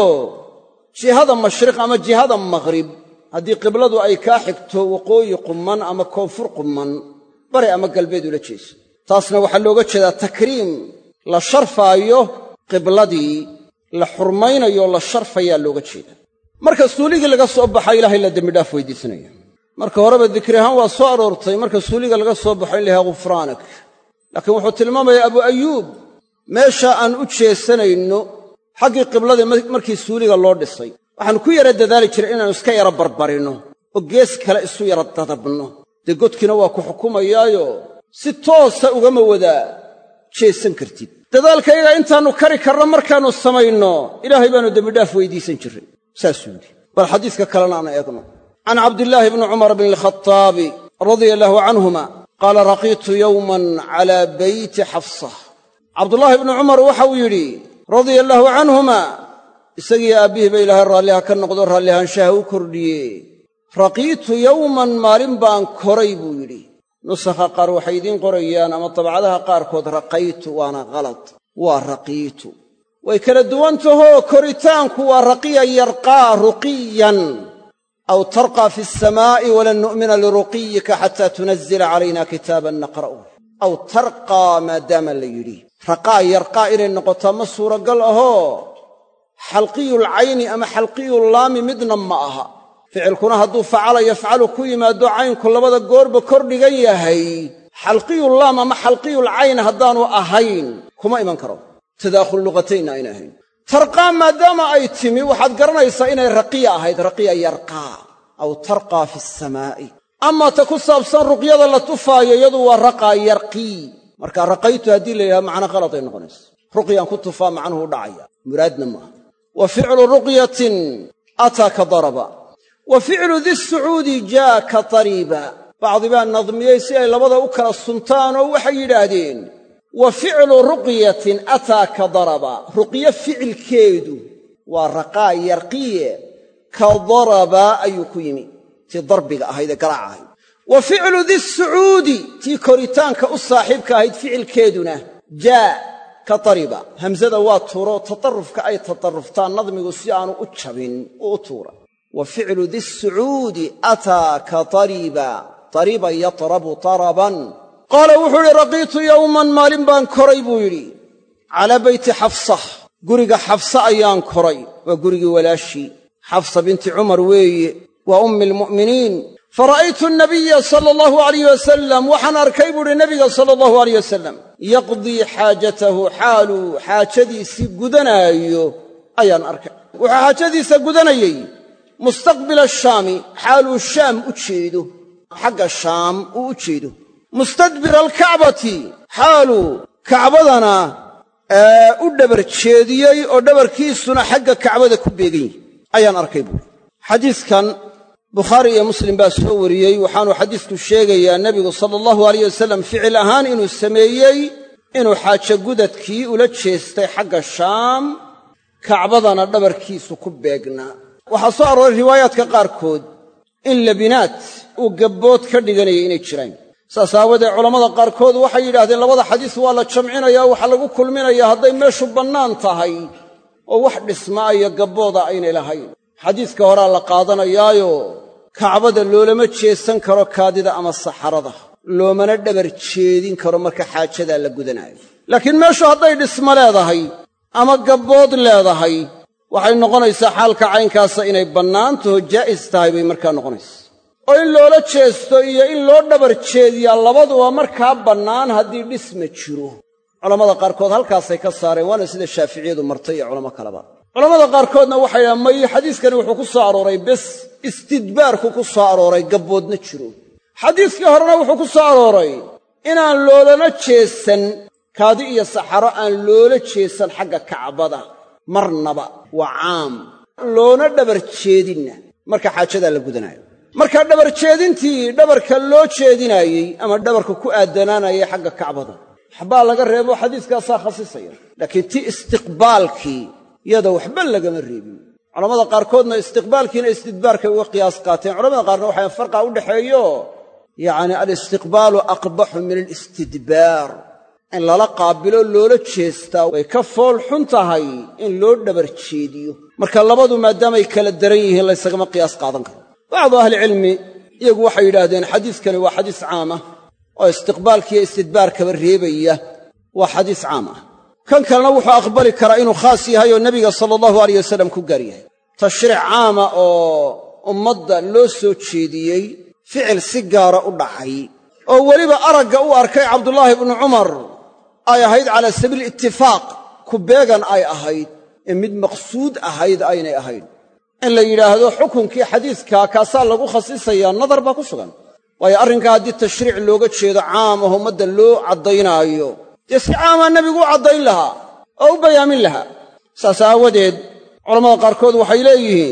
jihada mashriq ama jihada maghrib haddii qibladu ay kaa xigto waqooyi qumman ama koonfur qumman bari ama galbeed ula jeeso taasna waxaa looga jeedaa takriim la sharfaayo qibladii la xurmaynayo la sharfayaa looga jeedaa marka suuligii laga soo baxa ilaahay la dembidhaaf weydiisanaya marka horeba dikri ahaan waa soo aroortay marka suuliga laga soo baxo in la yahaa ghufraanak laakiin wuxuu tilmaamayaa abuu ayuub meesha aan u jeesanayno xaggii qibladii markii suuliga loo dhisay waxaannu ku yara dadaali jiray inaannu iska yara barbarino oo gees kale isu yara dadabno dee godkiina waa ku xukumayaayo si toosa ugama wada jeesan kartid dadaalkayaga intaannu kari karno markaannu samayno ilaahay baannu dembidhaaf weydiisan jirray saasuu yidhi bal xadiiska kalena aan eegno can cabdillaahi bni cumar bni alkhataabi radia allaahu canhuma qaala raqiitu yowman calaa beyti xafsa cabdullaahi bni cumar waxau yidhi radia allaahu canhuma isagii aabbihii ba ilaahay raalliha ka noqdo raallihaanshaha u kordhiye raqiitu yowman maalin baan koray buu yidhi nusakha qaar waxay idiin qorayaan ama dabcadaha qaarkood raqaytu waana kalad waa raqiitu way kala duwan tahoo koritaanku waa raqiya yarqaa ruqiyan aw tarqaa fi asamaa'i walan nu'mina liruqiyika xataa tunazila calayna kitaaban naqra'uh aw tarqaa maadaama la yidhi raqaa yarqaa inay noqotaa ma suuragal ahoo xalqiyulcayni ama xalqiyullaami midna ma aha ficilkuna hadduu facala yafcalu ku yimaado caynku labada goorba kor dhigan yahay xalqiyullaam ama xalqiyulcayn haddaanu ahayn kuma iman karo tadaakhul luqataynna ayna ahayn tarqaa maadaama ay timi waxaad garanaysaa inay raqiya ahayd raqiya yarqaa aw tarqaa fi asamaa'i amaa ta ku saabsan ruqyada la tufaayo iyadu waa raqaa yarqii marka raqaytu haddii la yidhaha macno qaladay noqonaysa ruqyaan ku tufaa macnuhu u dhacaya muraadna maaha wa ficlu ruqyatin ataa ka daraba wa ficlu di sucuudi jaa ka tariiba bacdi baa nadmiyey si ay labada u kala suntaan oo waxay yidhaahdeen wa ficlu ruqyatin ataa ka daraba ruqyo ficilkeedu waa raqaa yarqiye ka daraba ayuu ku yimi tii darbiga ahayd ee garaac ahayd wa ficlu di sucuudi tii koritaanka u saaxiibka ahayd ficilkeeduna jaa ka tariba hamsada waa tuuro tatarrufka ay tatarruftaan nadmigu si aanu u jabin oo u tuura wa ficlu di sucuudi ataa ka tariba tariba yatrabu taraban qaala wuxuu idhi raqiitu yowman maalin baan koray buu yidhi calaa beyti xafsa guriga xafsa ayaan koray waa gurigii walaashii xafsa binti cumar weeye waa ummi almu'miniin fara'aytu annabiya sala allahu alayh wasalam waxaan arkay buuhi nebiga sala allahu alayh wasalam yaqdii xaajatahu xaaluu xaajadiisii gudanaayo ayaan arkay wuxuu xaajadiisa gudanayey mustaqbila ashaami xaaluu shaam u jeedo xagga shaam uu u jeedo mustadbira alkacbati xaaluu kacbadana u dhabar jeediyey oo dhabarkiisuna xagga kacbada ku beegan yihi ayaan arkay buuri xadiiskan bukhaari iyo muslim baa soo wariyey waxaanuu xadiisku sheegayaa nebigu sala allahu alayh wasalam ficil ahaan inuu sameeyey inuu xaajo gudadkii ula jeestay xagga shaam kacbadana dhabarkiisu ku beegnaa waxaa soo arooray riwaayaadka qaarkood in labinaad uu gabbood ka dhiganayay inay jiraan saas aawadeed culammada qaarkood waxay yidhaahdeen labada xadiis waa la jamcinayaa waxaa lagu kulminayaa hadday meeshu bannaan tahay oo wax dhismaa iyo gabbooda aynay lahayn xadiiska horaa la qaadanayaayo kacbada loolama jeesan karo kaadida ama saxarada loomana dhabar jeedin karo marka xaajadaa la gudanaayo laakiin meeshu hadday dhismo leedahay ama gabbood leedahay waxay noqonaysaa xaalka caynkaasa inay bannaantaho jaa'is tahay bay markaa noqonaysa oo in loola jeesto iyo in loo dhabar jeediyaa labaduba markaa bannaan haddii dhisma jiro culammada qaarkood halkaasay ka saareen waana sida shaaficiyadu martay iyo culamo kaleba culammada qaarkoodna waxay dhahaan may xadiiskani wuxuu ku soo arooray bes istidbaarku ku soo arooray gabboodna jiro xadiiskii horena wuxuu ku soo arooray inaan loolana jeesan kaadi iyo saxaro aan loola jeesan xagga kacbada marnaba waa caam loona dhabar jeedinna marka xaajadaa la gudanaayo marka dhabar jeedintii dhabarka loo jeedinaayey ama dhabarka ku aadanaanayay xagga kacbada waxbaa laga reebo xadiiskaasaa khasisaya laakiin ti istiqbaalkii iyada waxba lagama reebin culammada qaarkoodna istiqbaalkiina istidbaarkay uga qiyaas qaateen culamada qaarna waxay farqa u dhaxeeyo yacni alistiqbaalu aqbaxu min alistidbaar in lala qaabilo loola jeestaa way ka fool xun tahay in loo dhabar jeediyo marka labadu maadaamay kala daran yihiin laysagama qiyaas qaadan karo bacdu ahlicilmi iyagu waxay yidhaahdeen xadiiskani waa xadiis caam ah oo istiqbaalkiiyo istidbaarkaba reebaya waa xadiis caam ah kan kalena wuxuu aqbali karaa inuu khaas yahay oo nebiga sala allahu alayh wasalam ku gaar yahay tashriic caama oo ummadda loo soo jeediyey ficil si gaara u dhacay oo weliba aragga u arkay cabdullaahi ibnu cumar ay ahayd calaa sabiili ittifaaq ku beegan ay ahayd ee mid maqsuud ahayd aynay ahayn in la yidhaahdo xukunkii xadiiskaa kaasaa lagu khasisayaa nadar baa ku sugan waayo arrinkaa haddii tashriic looga jeedo caam ah ummadda loo caddaynaayo dee si caamaa nebigu u caddayn lahaa oo u bayaamin lahaa saas aawadeed culammada qaarkood waxay leeyihiin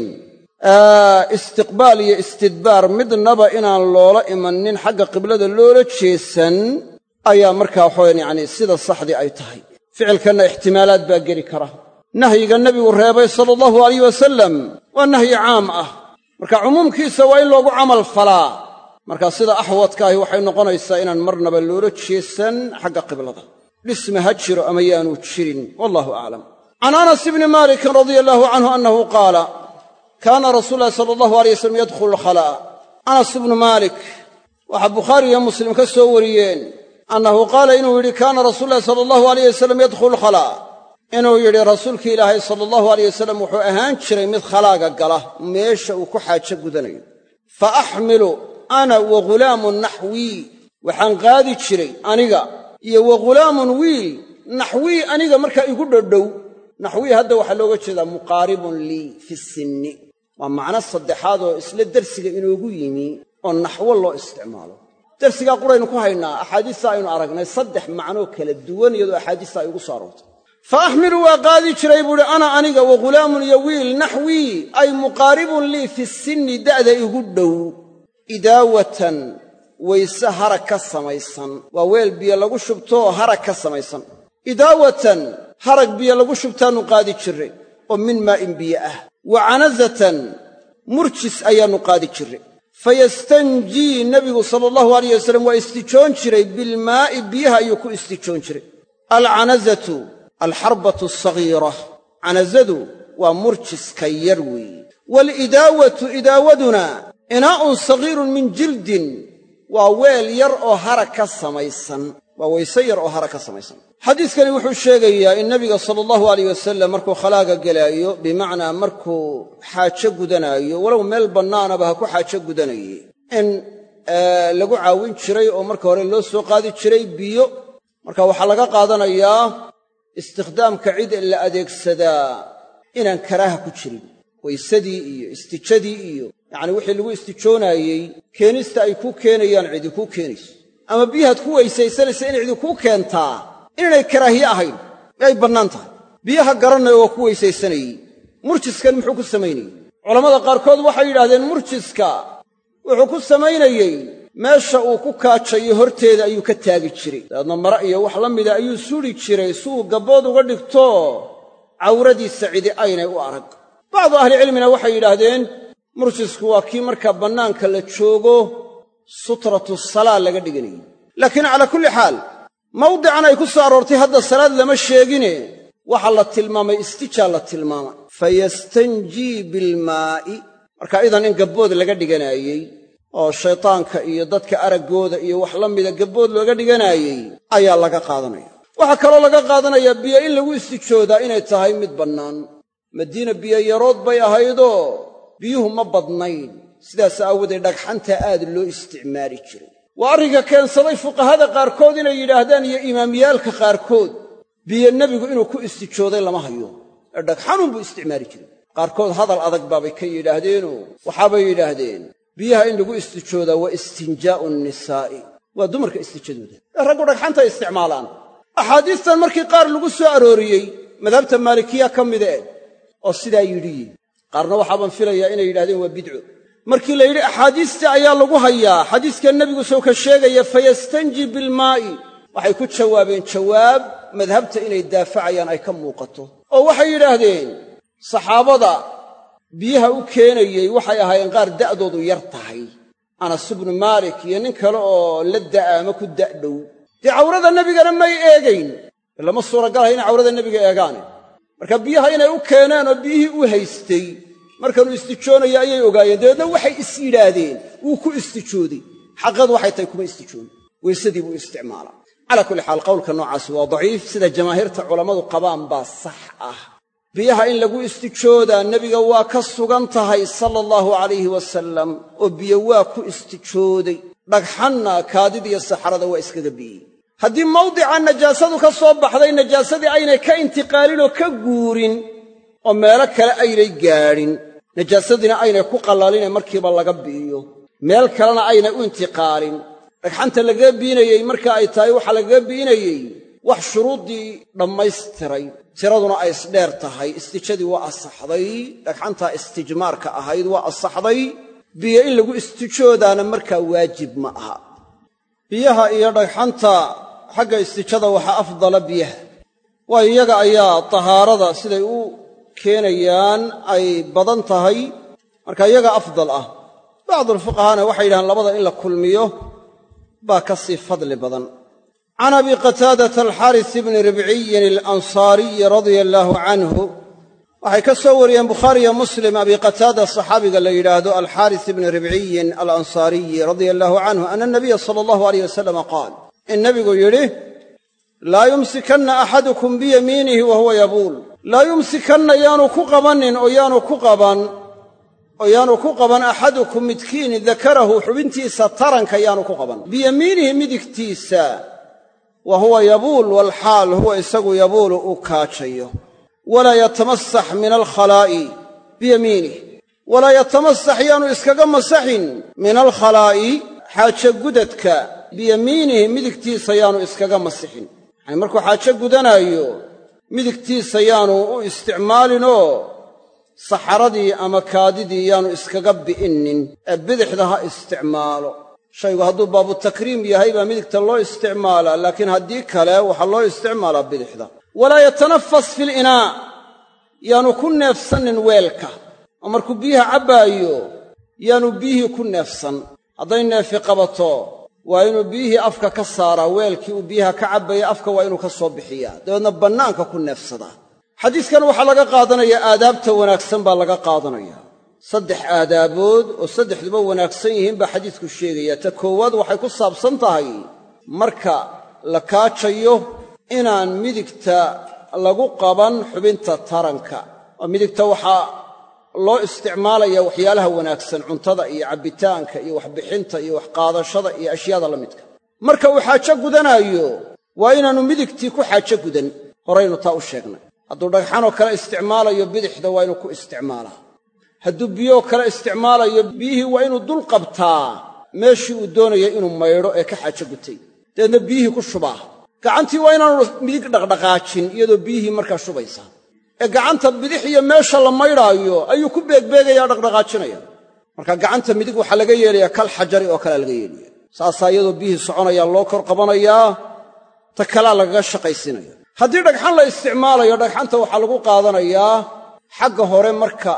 istiqbaal iyo istidbaar midnaba inaan loola imanin xagga qiblada loola jeesan ayaa markaa waxaweyan yacni sida saxdii ay tahay ficilkanna ixtimaalaad baa geli kara nahyiga nebigu reebay sala allahu alayh wasalam waa nahyi caam ah marka cumuumkiisa waa in loogu camal falaa marka sida axwadkaahi waxay noqonaysaa inaan marnaba loola jeesan xagga qiblada dhisma ha jiro ama yaanu jirin wallahu aclam can anas ibni maalikin radia allahu canhu annahu qaala kaana rasuulu llahi sala allahu alay wasalam yadkhulu alkhalaa'a anas ibnu maalik waxaa bukhaari iyo muslim ka soo wariyeen annahu qaala inuu yidhi kaana rasuulu llahi sala allahu alayh wasalam yadkhulu alkhalaa'a inuu yidhi rasuulkii ilaahay sala allahu alayh wasalam wuxuu ahaan jiray mid khalaaga gala meesha uu ku xaajo gudanayo fa axmilu ana wa ghulaamun naxwii waxaan qaadi jiray aniga iyo wa ghulaamun wiil naxwii aniga markaa igu dhodhow naxwii hadda waxaa looga jeedaa muqaaribun lii fi sinni waa macno saddexaad oo isla dersiga inoogu yimi oo naxwo loo isticmaalo dersigaa quraynu ku haynaa axaadiista aynu aragnay saddex macnoo kala duwan iyadoo axaadiista ay ugu soo aroortay fa axmilu waa qaadi jiray buuhi ana aniga wa ghulaamun iyo wiil naxwii ay muqaaribun lii fi sinni da'da igu dhow idaawatan wayse harag ka samaysan waa weel biyo lagu shubtoo harag ka samaysan idaawatan harag biyo lagu shubtaannu qaadi jirray oo min maa'in biyo ah wa canazatan murjis ayaannu qaadi jirray fayastanjii nebigu sala allahu alayh wasalam waa istijoon jiray bilmaa'i biyaha ayuu ku istijoon jiray alcanazatu alxarbatu asagiira canazadu waa murjiska yar weeye waalidaawatu idaawaduna inaa'un sagiirun min jildin waa weel yar oo harag ka samaysan waa wayse yar oo hara ka samaysan. xadiiskani wuxuu sheegayaa in nabiga sala allahu alayh wasalam markuu khalaaga gelaayo, bimacnaa markuu xaajo gudanaayo, walow meel bannaanaba ha ku xaajo gudanaye, in lagu caawin jiray oo marka hore loo soo qaadi jiray biyo. marka waxaa laga qaadanayaa istikhdaamka cid la adeegsadaa inaan karaaha ku jirin. waysadii iyo istijadii iyo yacni wixii lagu istijoonaayey keenista ay kuu keenayaan cidi kuu keenayso, ama biyahaad ku weysaysanaysa in cidi kuu keentaa inaynay karaahiye ahayn ee ay bannaan tahay. biyaha garanaya waa ku weysaysanayey. murjiskan muxuu ku samaynayey? culammada qaarkood waxay yidhahdeen murjiska wuxuu ku samaynayey meesha uu ku kaajayo horteeda ayuu ka taagi jiray, dabeedna mara iyo wax la mida ayuu suuri jiray si uu gabbood uga dhigto cawradiisa cidi aynay u arag. bacdu ahlicilmina waxay yidhaahdeen murjisku waa kii markaa bannaanka la joogo sutratu salaa laga dhiganayey. laakiin calaa kulli xaal mawdican ay ku soo aroortay hadda salaad lama sheegine waxa la tilmaamay istijaa la tilmaamay, fayastanjii bilmaa'i. marka idan in gabbood laga dhiganaayey oo shaytaanka iyo dadka araggooda iyo wax la mida gabbood looga dhiganaayey ayaa laga qaadanaya. waxaa kaloo laga qaadanayaa biyo in lagu istijoodaa inay tahay mid bannaan. madiina biyo yarood bay ahaydoo biyuhu ma badnayn, sidaas aawadeed dhagxanta aad loo isticmaali jiray. waa arrinka keensaday fuqahada qaarkood inay yidhaahdaan iyo imaamyaalka qaarkood biyo nebigu inuu ku istijooday lama hayo, ee dhagxanunbuu isticmaali jiray. qaarkood hadal adag baabay ka yidhaahdeenoo waxaabay yidhaahdeen biyaha in lagu istijoodaa waa istinjaa'u nisaa'i, waa dumarka istijadooda, ee raggu dhagxanta isticmaalaan. axaadiistan markii qaar lagu soo arooriyey madhabta maalikiya ka mide oo sidaa yidhi, qaarna waxaaban filayaa inay yidhahdeen waa bidco. markii la yidhi axaadiista ayaa lagu hayaa xadiiska nebigu soo ka sheegaya fayastanji bilmaa'i, waxay ku jawaabeen jawaab madhabta inay daafacayaan ay ka muuqato, oo waxay yidhaahdeen saxaabada biyaha u keenayey waxay ahaayeen qaar da'doodu yar tahay, anas ibnu maalik iyo nin kale oo la da'a ama ku da'dhow. dee cawrada nebigana may eegayn, lama suuragalahay inay cawrada nebiga eegaane. marka biyaha inay u keeneen oo biyihii u haystay markanuu istijoonayo ayay ogaayeen, dabeedna waxay is yidhaahdeen wuu ku istijooday. xaqadu waxay tahay kuma istijoon, weysadii buu isticmaalaa. calaa kulli xaal qowlka noocaasi waa daciif, sida jamaahiirta culammadu qabaan baa sax ah. biyaha in lagu istijoodaa nebiga waa ka sugan tahay sala allahu calayhi wasalam, oo biyo waa ku istijooday. dhagxanna kaadida iyo saxarada waa iskaga biyey. haddii mawdica najaasadu ka soo baxday najaasadii aynay ka intiqaalin oo ka guurin oo meelo kale aynay gaadhin, najaasadiina aynay ku qallalin markiiba laga bi'iyo, meel kalena aynay u intiqaalin, dhagxanta lagaga biinayey marka ay tahay waxaa lagaga biinayey wax shuruuddii dhammaystiray, tiraduna ay isdheer tahay, istijadii waa asaxday, dhagxantaa istijmaarka ahayd waa asaxday. biyo in lagu istijoodaana markaa waajib ma aha. biyaha iyo dhagxanta xagga istijada waxaa afdala biyaha, waayo iyaga ayaa tahaarada siday u keenayaan ay badan tahay, marka iyaga afdal ah. bacdulfuqahaana waxay yidhahaan labada in la kulmiyo baa ka sii fadli badan. can abi qataadata alxaaris bni ribciyin alansaariyi radia allaahu canhu, waxay ka soo wariyeen bukhaariyo muslim abi qataada saxaabiga la yidhaahdo alxaaris ibni ribciyin alansaariyi radia allaahu canhu ana nabiya sala allahu alayh wasalama qaal, in nebigu yidhi laa yumsikanna axadukum biyamiinihi wa huwa yabuul. laa yumsikanna yaanu ku qabannin oo yaanu ku qaban oo yaanu ku qaban axadukum midkiin dakarahu xubintiisa taranka yaanu ku qaban biyamiinihi midigtiisa, wa huwa yabuul walxaal huwa isagu yabuulu uu kaajayo. walaa yatamasax min alkhalaa'i biyamiinih, walaa yatamasax yaanu iskaga masaxin min alkhalaa'i xaajo gudadka biyamiinihi midigtiisa yaanu iskaga masixin. yacni markuu xaajo gudanaayo midigtiisa yaanu u isticmaalinoo saxaradii ama kaadidii yaanu iskaga bi'innin, ee bidixda ha isticmaalo. shaygu hadduu baabu takriim yahay baa midigta loo isticmaalaa, laakiin haddii kale waxaa loo isticmaalaa bidixda. walaa yatanafas fi linaa, yaanu ku neefsannin weelka, oo markuu biyaha cabbaayo yaanu biyihii ku neefsan. hadday neefi qabato waa inuu biyihii afka ka saaraa, weelkii uu biyaha ka cabbaya afka waa inuu ka soo bixiyaa, dabeedna bannaanka ku neefsadaa. xadiiskan waxaa laga qaadanayaa aadaabta wanaagsan baa laga qaadanayaa. saddex aadaabood oo saddexduba wanaagsan yihiin baa xadiisku sheegaya. ta koowaad waxay ku saabsan tahay marka la kaajayo inaan midigta lagu qaban xubinta taranka oo midigta waxaa loo isticmaalaya waxyaalaha wanaagsan cuntada iyo cabbitaanka iyo waxbixinta iyo waxqaadashada iyo ashyaada la midka marka uu xaajo gudanaayo waa inaannu midigtii ku xaajo gudan horaynu taa u sheegnay hadduu dhagxanoo kale isticmaalayo bidixda waa inuu ku isticmaalaa hadduu biyoo kale isticmaalayo biyihii waa inuu dul qabtaa meeshii uu doonaya inuu maydho ee ka xaajo gutay dabeedna biyihii ku shubaa gacantii waa inaanu midig dhaqdhaqaajin iyadoo biyihii markaa shubaysa ee gacanta bidix iyo meesha la maydhaayo ayuu ku beegbeegayaa dhaqdhaqaajinaya marka gacanta midig waxaa laga yeelayaa kal xajari oo kalea laga yeelaya saasaa iyadoo biyihii soconayaan loo kor qabanayaa ta kalaa lagaga shaqaysiinaya haddii dhagxan la isticmaalayo dhagxanta waxaa lagu qaadanayaa xagga hore marka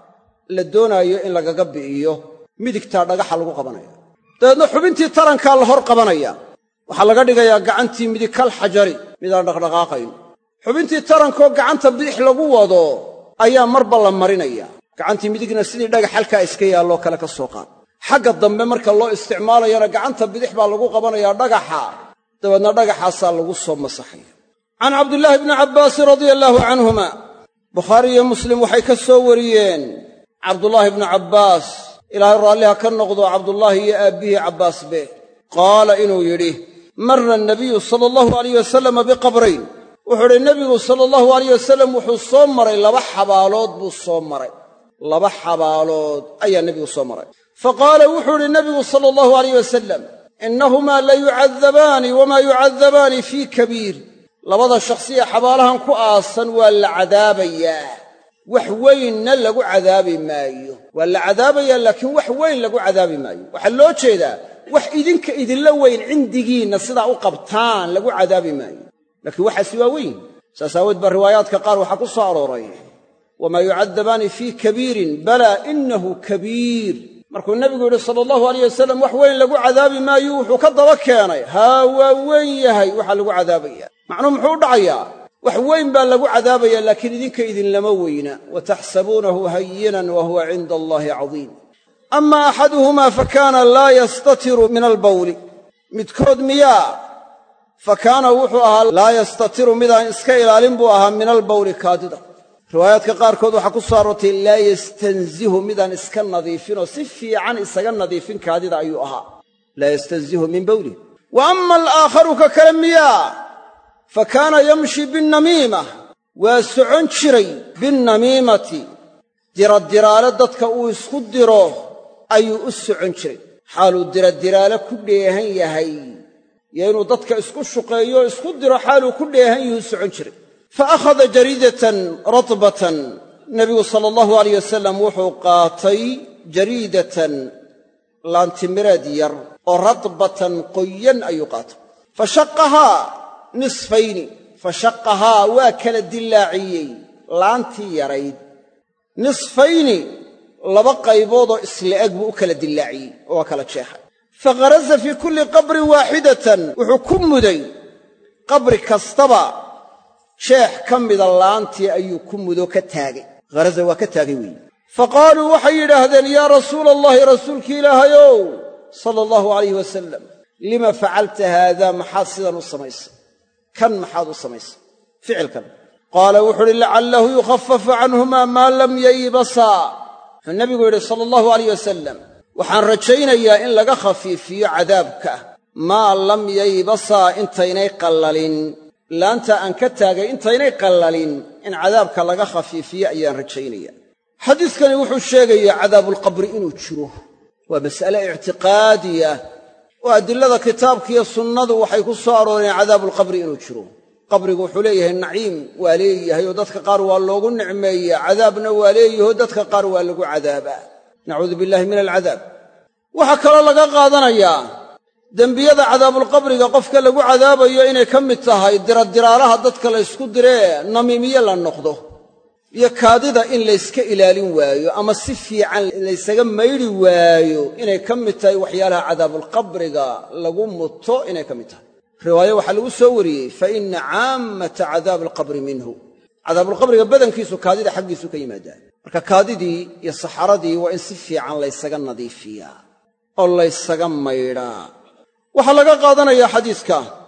la doonaayo in lagaga bi'iyo midigtaa dhagaxa lagu qabanaya dabeedna xubintii tarankaa la hor qabanaya waxaa laga dhigayaa gacantii midig kal xajari midaan dhaqdhaqaaqayn xubintii tarankoo gacanta bidix lagu wado ayaa marba la marinaya gacantii midigna sidii dhagax halkaa iska yaalloo kale ka soo qaad xagga dambe marka loo isticmaalayana gacanta bidix baa lagu qabanayaa dhagaxa dabeedna dhagaxaasaa lagu soo masaxaya can cabdillaahi bni cabbaasin radia allaahu canhuma bukhaari iyo muslim waxay ka soo wariyeen cabdullaahi bni cabbaas ilaahay raalliha ka noqdo cabdullaahi iyo aabbihii cabbaasbe qaala inuu yidhi marra anabiyu sala allahu alayh wasalama biqabrayn wuxuu idhi nebigu sala allahu alayh wasalam wuxuu soo maray laba xabaalood buu soo maray laba xabaalood ayaa nebigu soo maray fa qaala wuxuu idhi nebigu sala allahu alayh wasalam innahumaa la yucadabaani wamaa yucadabaani fii kabiir labada shakhsiya xabaalahan ku aasan waa la cadaabayaa wax weynna lagu cadaabi maayo waa la cadaabayaa laakiin wax weyn lagu cadaabi maayo waxaa loo jeedaa wax idinka idinla weyn cindigiinna sidaa u qabtaan lagu cadaabi maayo laakiin waxaasi waa weyn saas aawood baa riwaayaadka qaar waxaa ku soo arooray wamaa yucadabaani fii kabiirin balaa innahu kabiir markuu nebigu yidhi sala allahu alayh wasalam wax weyn lagu cadaabi maayo wuxuu ka daba keenay haa waa weyn yahay waxaa lagu cadaabaya macnuu muxuu u dhacayaa wax weyn baa lagu cadaabayaa laakiin idinka idinlama weyna wataxsabuunahu hayinan wa huwa cinda allaahi cadiim ama axaduhumaa fa kaana laa yastatiru min albawli midkood miyaa fa kaana wuxuu ahaa laa yastatiru midaan iska ilaalin buu ahaa min albawli kaadida riwaayaadka qaarkood waxaa ku soo aroortay laa yastanzihu midaan iska nadiifinoo si fiican isaga nadiifin kaadida ayuu ahaa laa yastanzihu min bawlih wa ama alaakharu ka kale miyaa fa kaana yamshi binnamiima waa socon jiray binnamiimati diradiraale dadka uu isku diro ayuu u socon jiray xaaluu diradiraale ku dheehan yahay iyo inuu dadka isku shuqeeyo o isku diro xaaluu ku dheehan yuhu socon jiray fa akhada jariidatan ratbatan nebigu sala allahu alayh wasalam wuxuu qaatay jariidatan laantimireed yar oo ratbatan qoyan ayuu qaatay fa shaqahaa nisfayni fa shaqahaa waa kala dillaaciyey laantii yarayd nisfayni laba qayboodoo isla eg buu u kala dillaaciyey oo waa kala jeexay fa kharaza fii kulli qabrin waaxidatan wuxuu ku muday qabri kastaba jeex ka mida laantii ayuu ku mudo ka taagay kharaza waa ka taagay weeye fa qaaluu waxay yidhaahdeen yaa rasuula allahi rasuulki ilaahayow sala allahu alayh wasalam lima facalta haadaa maxaad sidan u samaysay kan maxaad u samaysay ficilkan qaala wuxuu uhi lacallahu yukhafafu canhumaa maa lam yaybasaa wuxuu nebigu yidhi sala allahu alayh wasalam waxaan rajaynayaa in laga khafiifiyo cadaabka maa lam yaybasaa intaynay qallalin laanta aan ka taagay intaynay qallalin in cadaabka laga khafiifiyo ayaan rajaynaya xadiiskani wuxuu sheegayaa cadaabulqabri inuu jiro waa mas'ale ictiqaadiya oo adilada kitaabkiiyo sunnadu waxay ku soo arooreen cadaabulqabri inuu jiro qabrigu wuxuu leeyahay naciim waa leeyahay oo dadka qaar waa loogu nicmeeyaa cadaabna waa leeyahoo dadka qaar waa lagu cadaabaa nacuudu billahi min alcadaab waxaa kaloo laga qaadanayaa dembiyada cadaabulqabriga qofka lagu cadaabayo inay ka mid tahay diradiraalaha dadka la ysku diree namiimiye la noqdo iyo kaadida in layska ilaalin waayo ama si fiican laysaga maydhi waayo inay ka mid tahay waxyaalaha cadaabulqabriga lagu muto inay ka mid tahay riwaayo waxaa lagu soo wariyey fa inna caammata cadaabi alqabri minhu cadaabulqabriga badankiisu kaadida xaggiisu ka yimaadaan marka kaadidii iyo saxaradii waa in si fiican laysaga nadiifiyaa oo laysaga maydhaa waxaa laga qaadanayaa xadiiska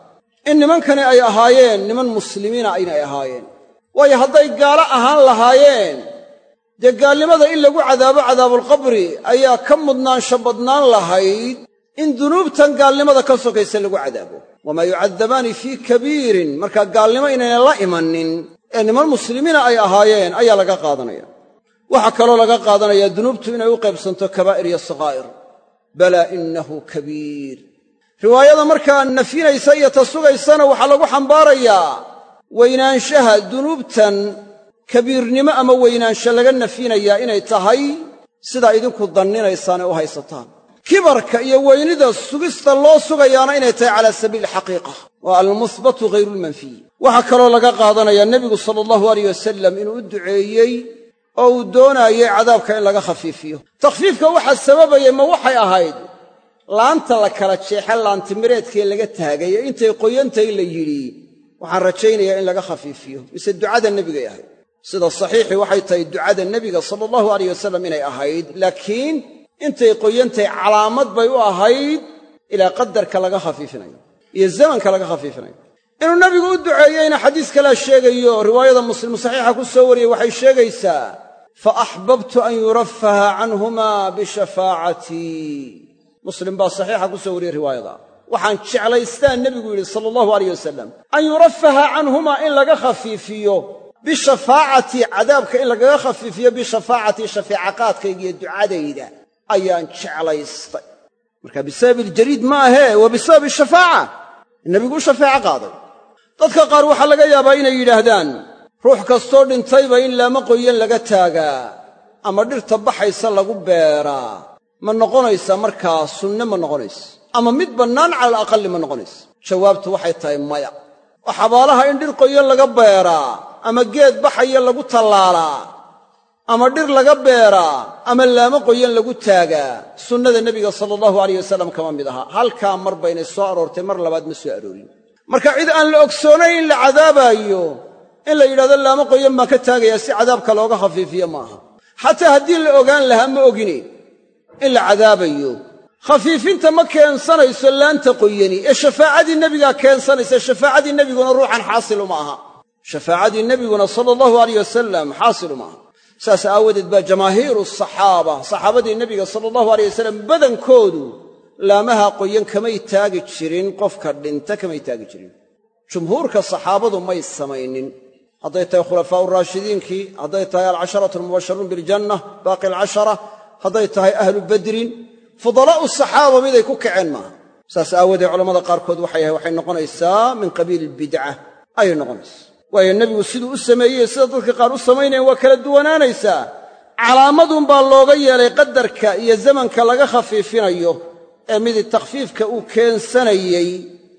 in nimankani ay ahaayeen niman muslimiina aynay ahaayeen waayo hadday gaalo ahaan lahaayeen dee gaalnimada in lagu cadaabo cadaabulqabri ayaa ka mudnaansho badnaan lahayd in dunuubtan gaalnimada ka sokaysa lagu cadaabo wamaa yucadabaani fii kabiirin markaa gaalnimo inayna la imanin ee niman muslimiina ay ahaayeen ayaa laga qaadanaya waxaa kaloo laga qaadanayaa dunuubtu inay u qaybsanto kabaa'ir iyo sakaa'ir balaa innahu kabiir riwaayada markaa nafyinaysa iyo ta sugaysana waxaa lagu xambaarayaa weynaanshaha dunuubtan kabiirnimo ama weynaansho laga nafyinayaa inay tahay sidaa idinku danninaysaan ee u haysataan kibarka iyo weynida sugista loo sugayaana inay tahay calaa sabiili xaqiiqa waa almuhbatu hayruulmanfiy waxaa kaloo laga qaadanayaa nebigu sala allahu alayh wasalam inuu u duceeyey oo uu doonaayay cadaabka in laga khafiifiyo takhfiifka waxaa sababayay ma waxay ahayd laanta la kala jeexe laantimireedkee laga taagay ee intay qoyantahay la yidhi waxaan rajaynayaa in laga khafiifiyo mise ducada nebigay ahayd sida saxiixii waxay tahay ducada nebiga sala allahu alayh wasalam inay ahayd laakiin intay qoyantahay calaamad bay u ahayd ilaa qadarka laga khafiifinayo iyo zamanka laga khafiifinayo inuu nebigu u duceeyeyna xadiis kalea sheegayo riwaayada muslim saxiixa ku soo wariyey waxay sheegaysaa fa axbabtu an yurafaha canhumaa bishafaacatii muslim baa saxiixa ku soo wariyey riwaayada waxaan jeclaystaa nebigu yidhi sala allahu alayh wasalam an yurafaha canhumaa in laga khafiifiyo bishafaacatii cadaabka in lagaga khafiifiyo bishafaacatii shafeecaqaadkayga iyo ducadayda ayaan jeclaystay marka bisabab iljariid ma ahee waa bisabab ishafaaca nebigu u shafeeco qaaday dadka qaar waxaa laga yaabaa inay yidhaahdaan ruux kastoo dhintayba in laama qoyan laga taagaa ama dhirta baxaysa lagu beeraa ma noqonaysa markaa sunne ma noqonaysa ama mid bannaan cala alaqalli ma noqonaysa jawaabtu waxay tahay maya oo xabaalaha in dhir qoyan laga beeraa ama geed baxaya lagu tallaalaa ama dhir laga beeraa ama laama qoyan lagu taagaa sunnada nebiga sala allahu alayh wasalam kama mid aha halkaa mar baynay soo aroortay mar labaad ma soo aroorin marka cid aan la ogsoonayn in la cadaabaayo in la yidhahdo laama qoyan baan ka taagayaa si cadaabka looga khafiifiyo maaha xataa haddii la ogaan lahaa ma ogine in la cadaabayo khafiifinta ma keensanayso laanta qoyani ee shafaacadii nebigaa keensanaysa shafaacadii nebiguna ruuxan xaasilu ma aha shafaacadii nebiguna sala allahu alayh wasalam xaasilu ma aha saas aawadeed baa jamaahiiru saxaaba saxaabadii nebiga sala allahu alayh wasalam badankoodu laamaha qoyan kamay taagi jirin qofka dhinta kamay taagi jirin jumhuurka saxaabadu may samaynin hadday tahay khulafaa'u raashidiinkii hadday tahay alcasharatu almubasharuun biljanna baaqi alcashara hadday tahay ahlu badrin fudalaa'u saxaaba miday ku kaceen maaha saas aawadeed culammada qaarkood waxay waxay noqonaysaa min qabiili albidca ayay noqonaysaa waayo nebigu siduu u sameeyey sida dadka qaar u samaynayan waa kala duwanaanaysaa calaamadunbaa looga yeelay qadarka iyo zamanka laga khafiifinayo ee midi takhfiifka uu keensanayey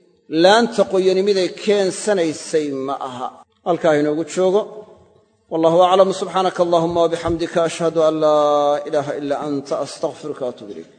laanta qoyani miday keensanaysay ma aha halkaa inoogu joogo wallahu aclam subxaanaka allahuma wabixamdika ashhadu an laa ilaaha ilaa anta astaghfiruka waatuub ilayk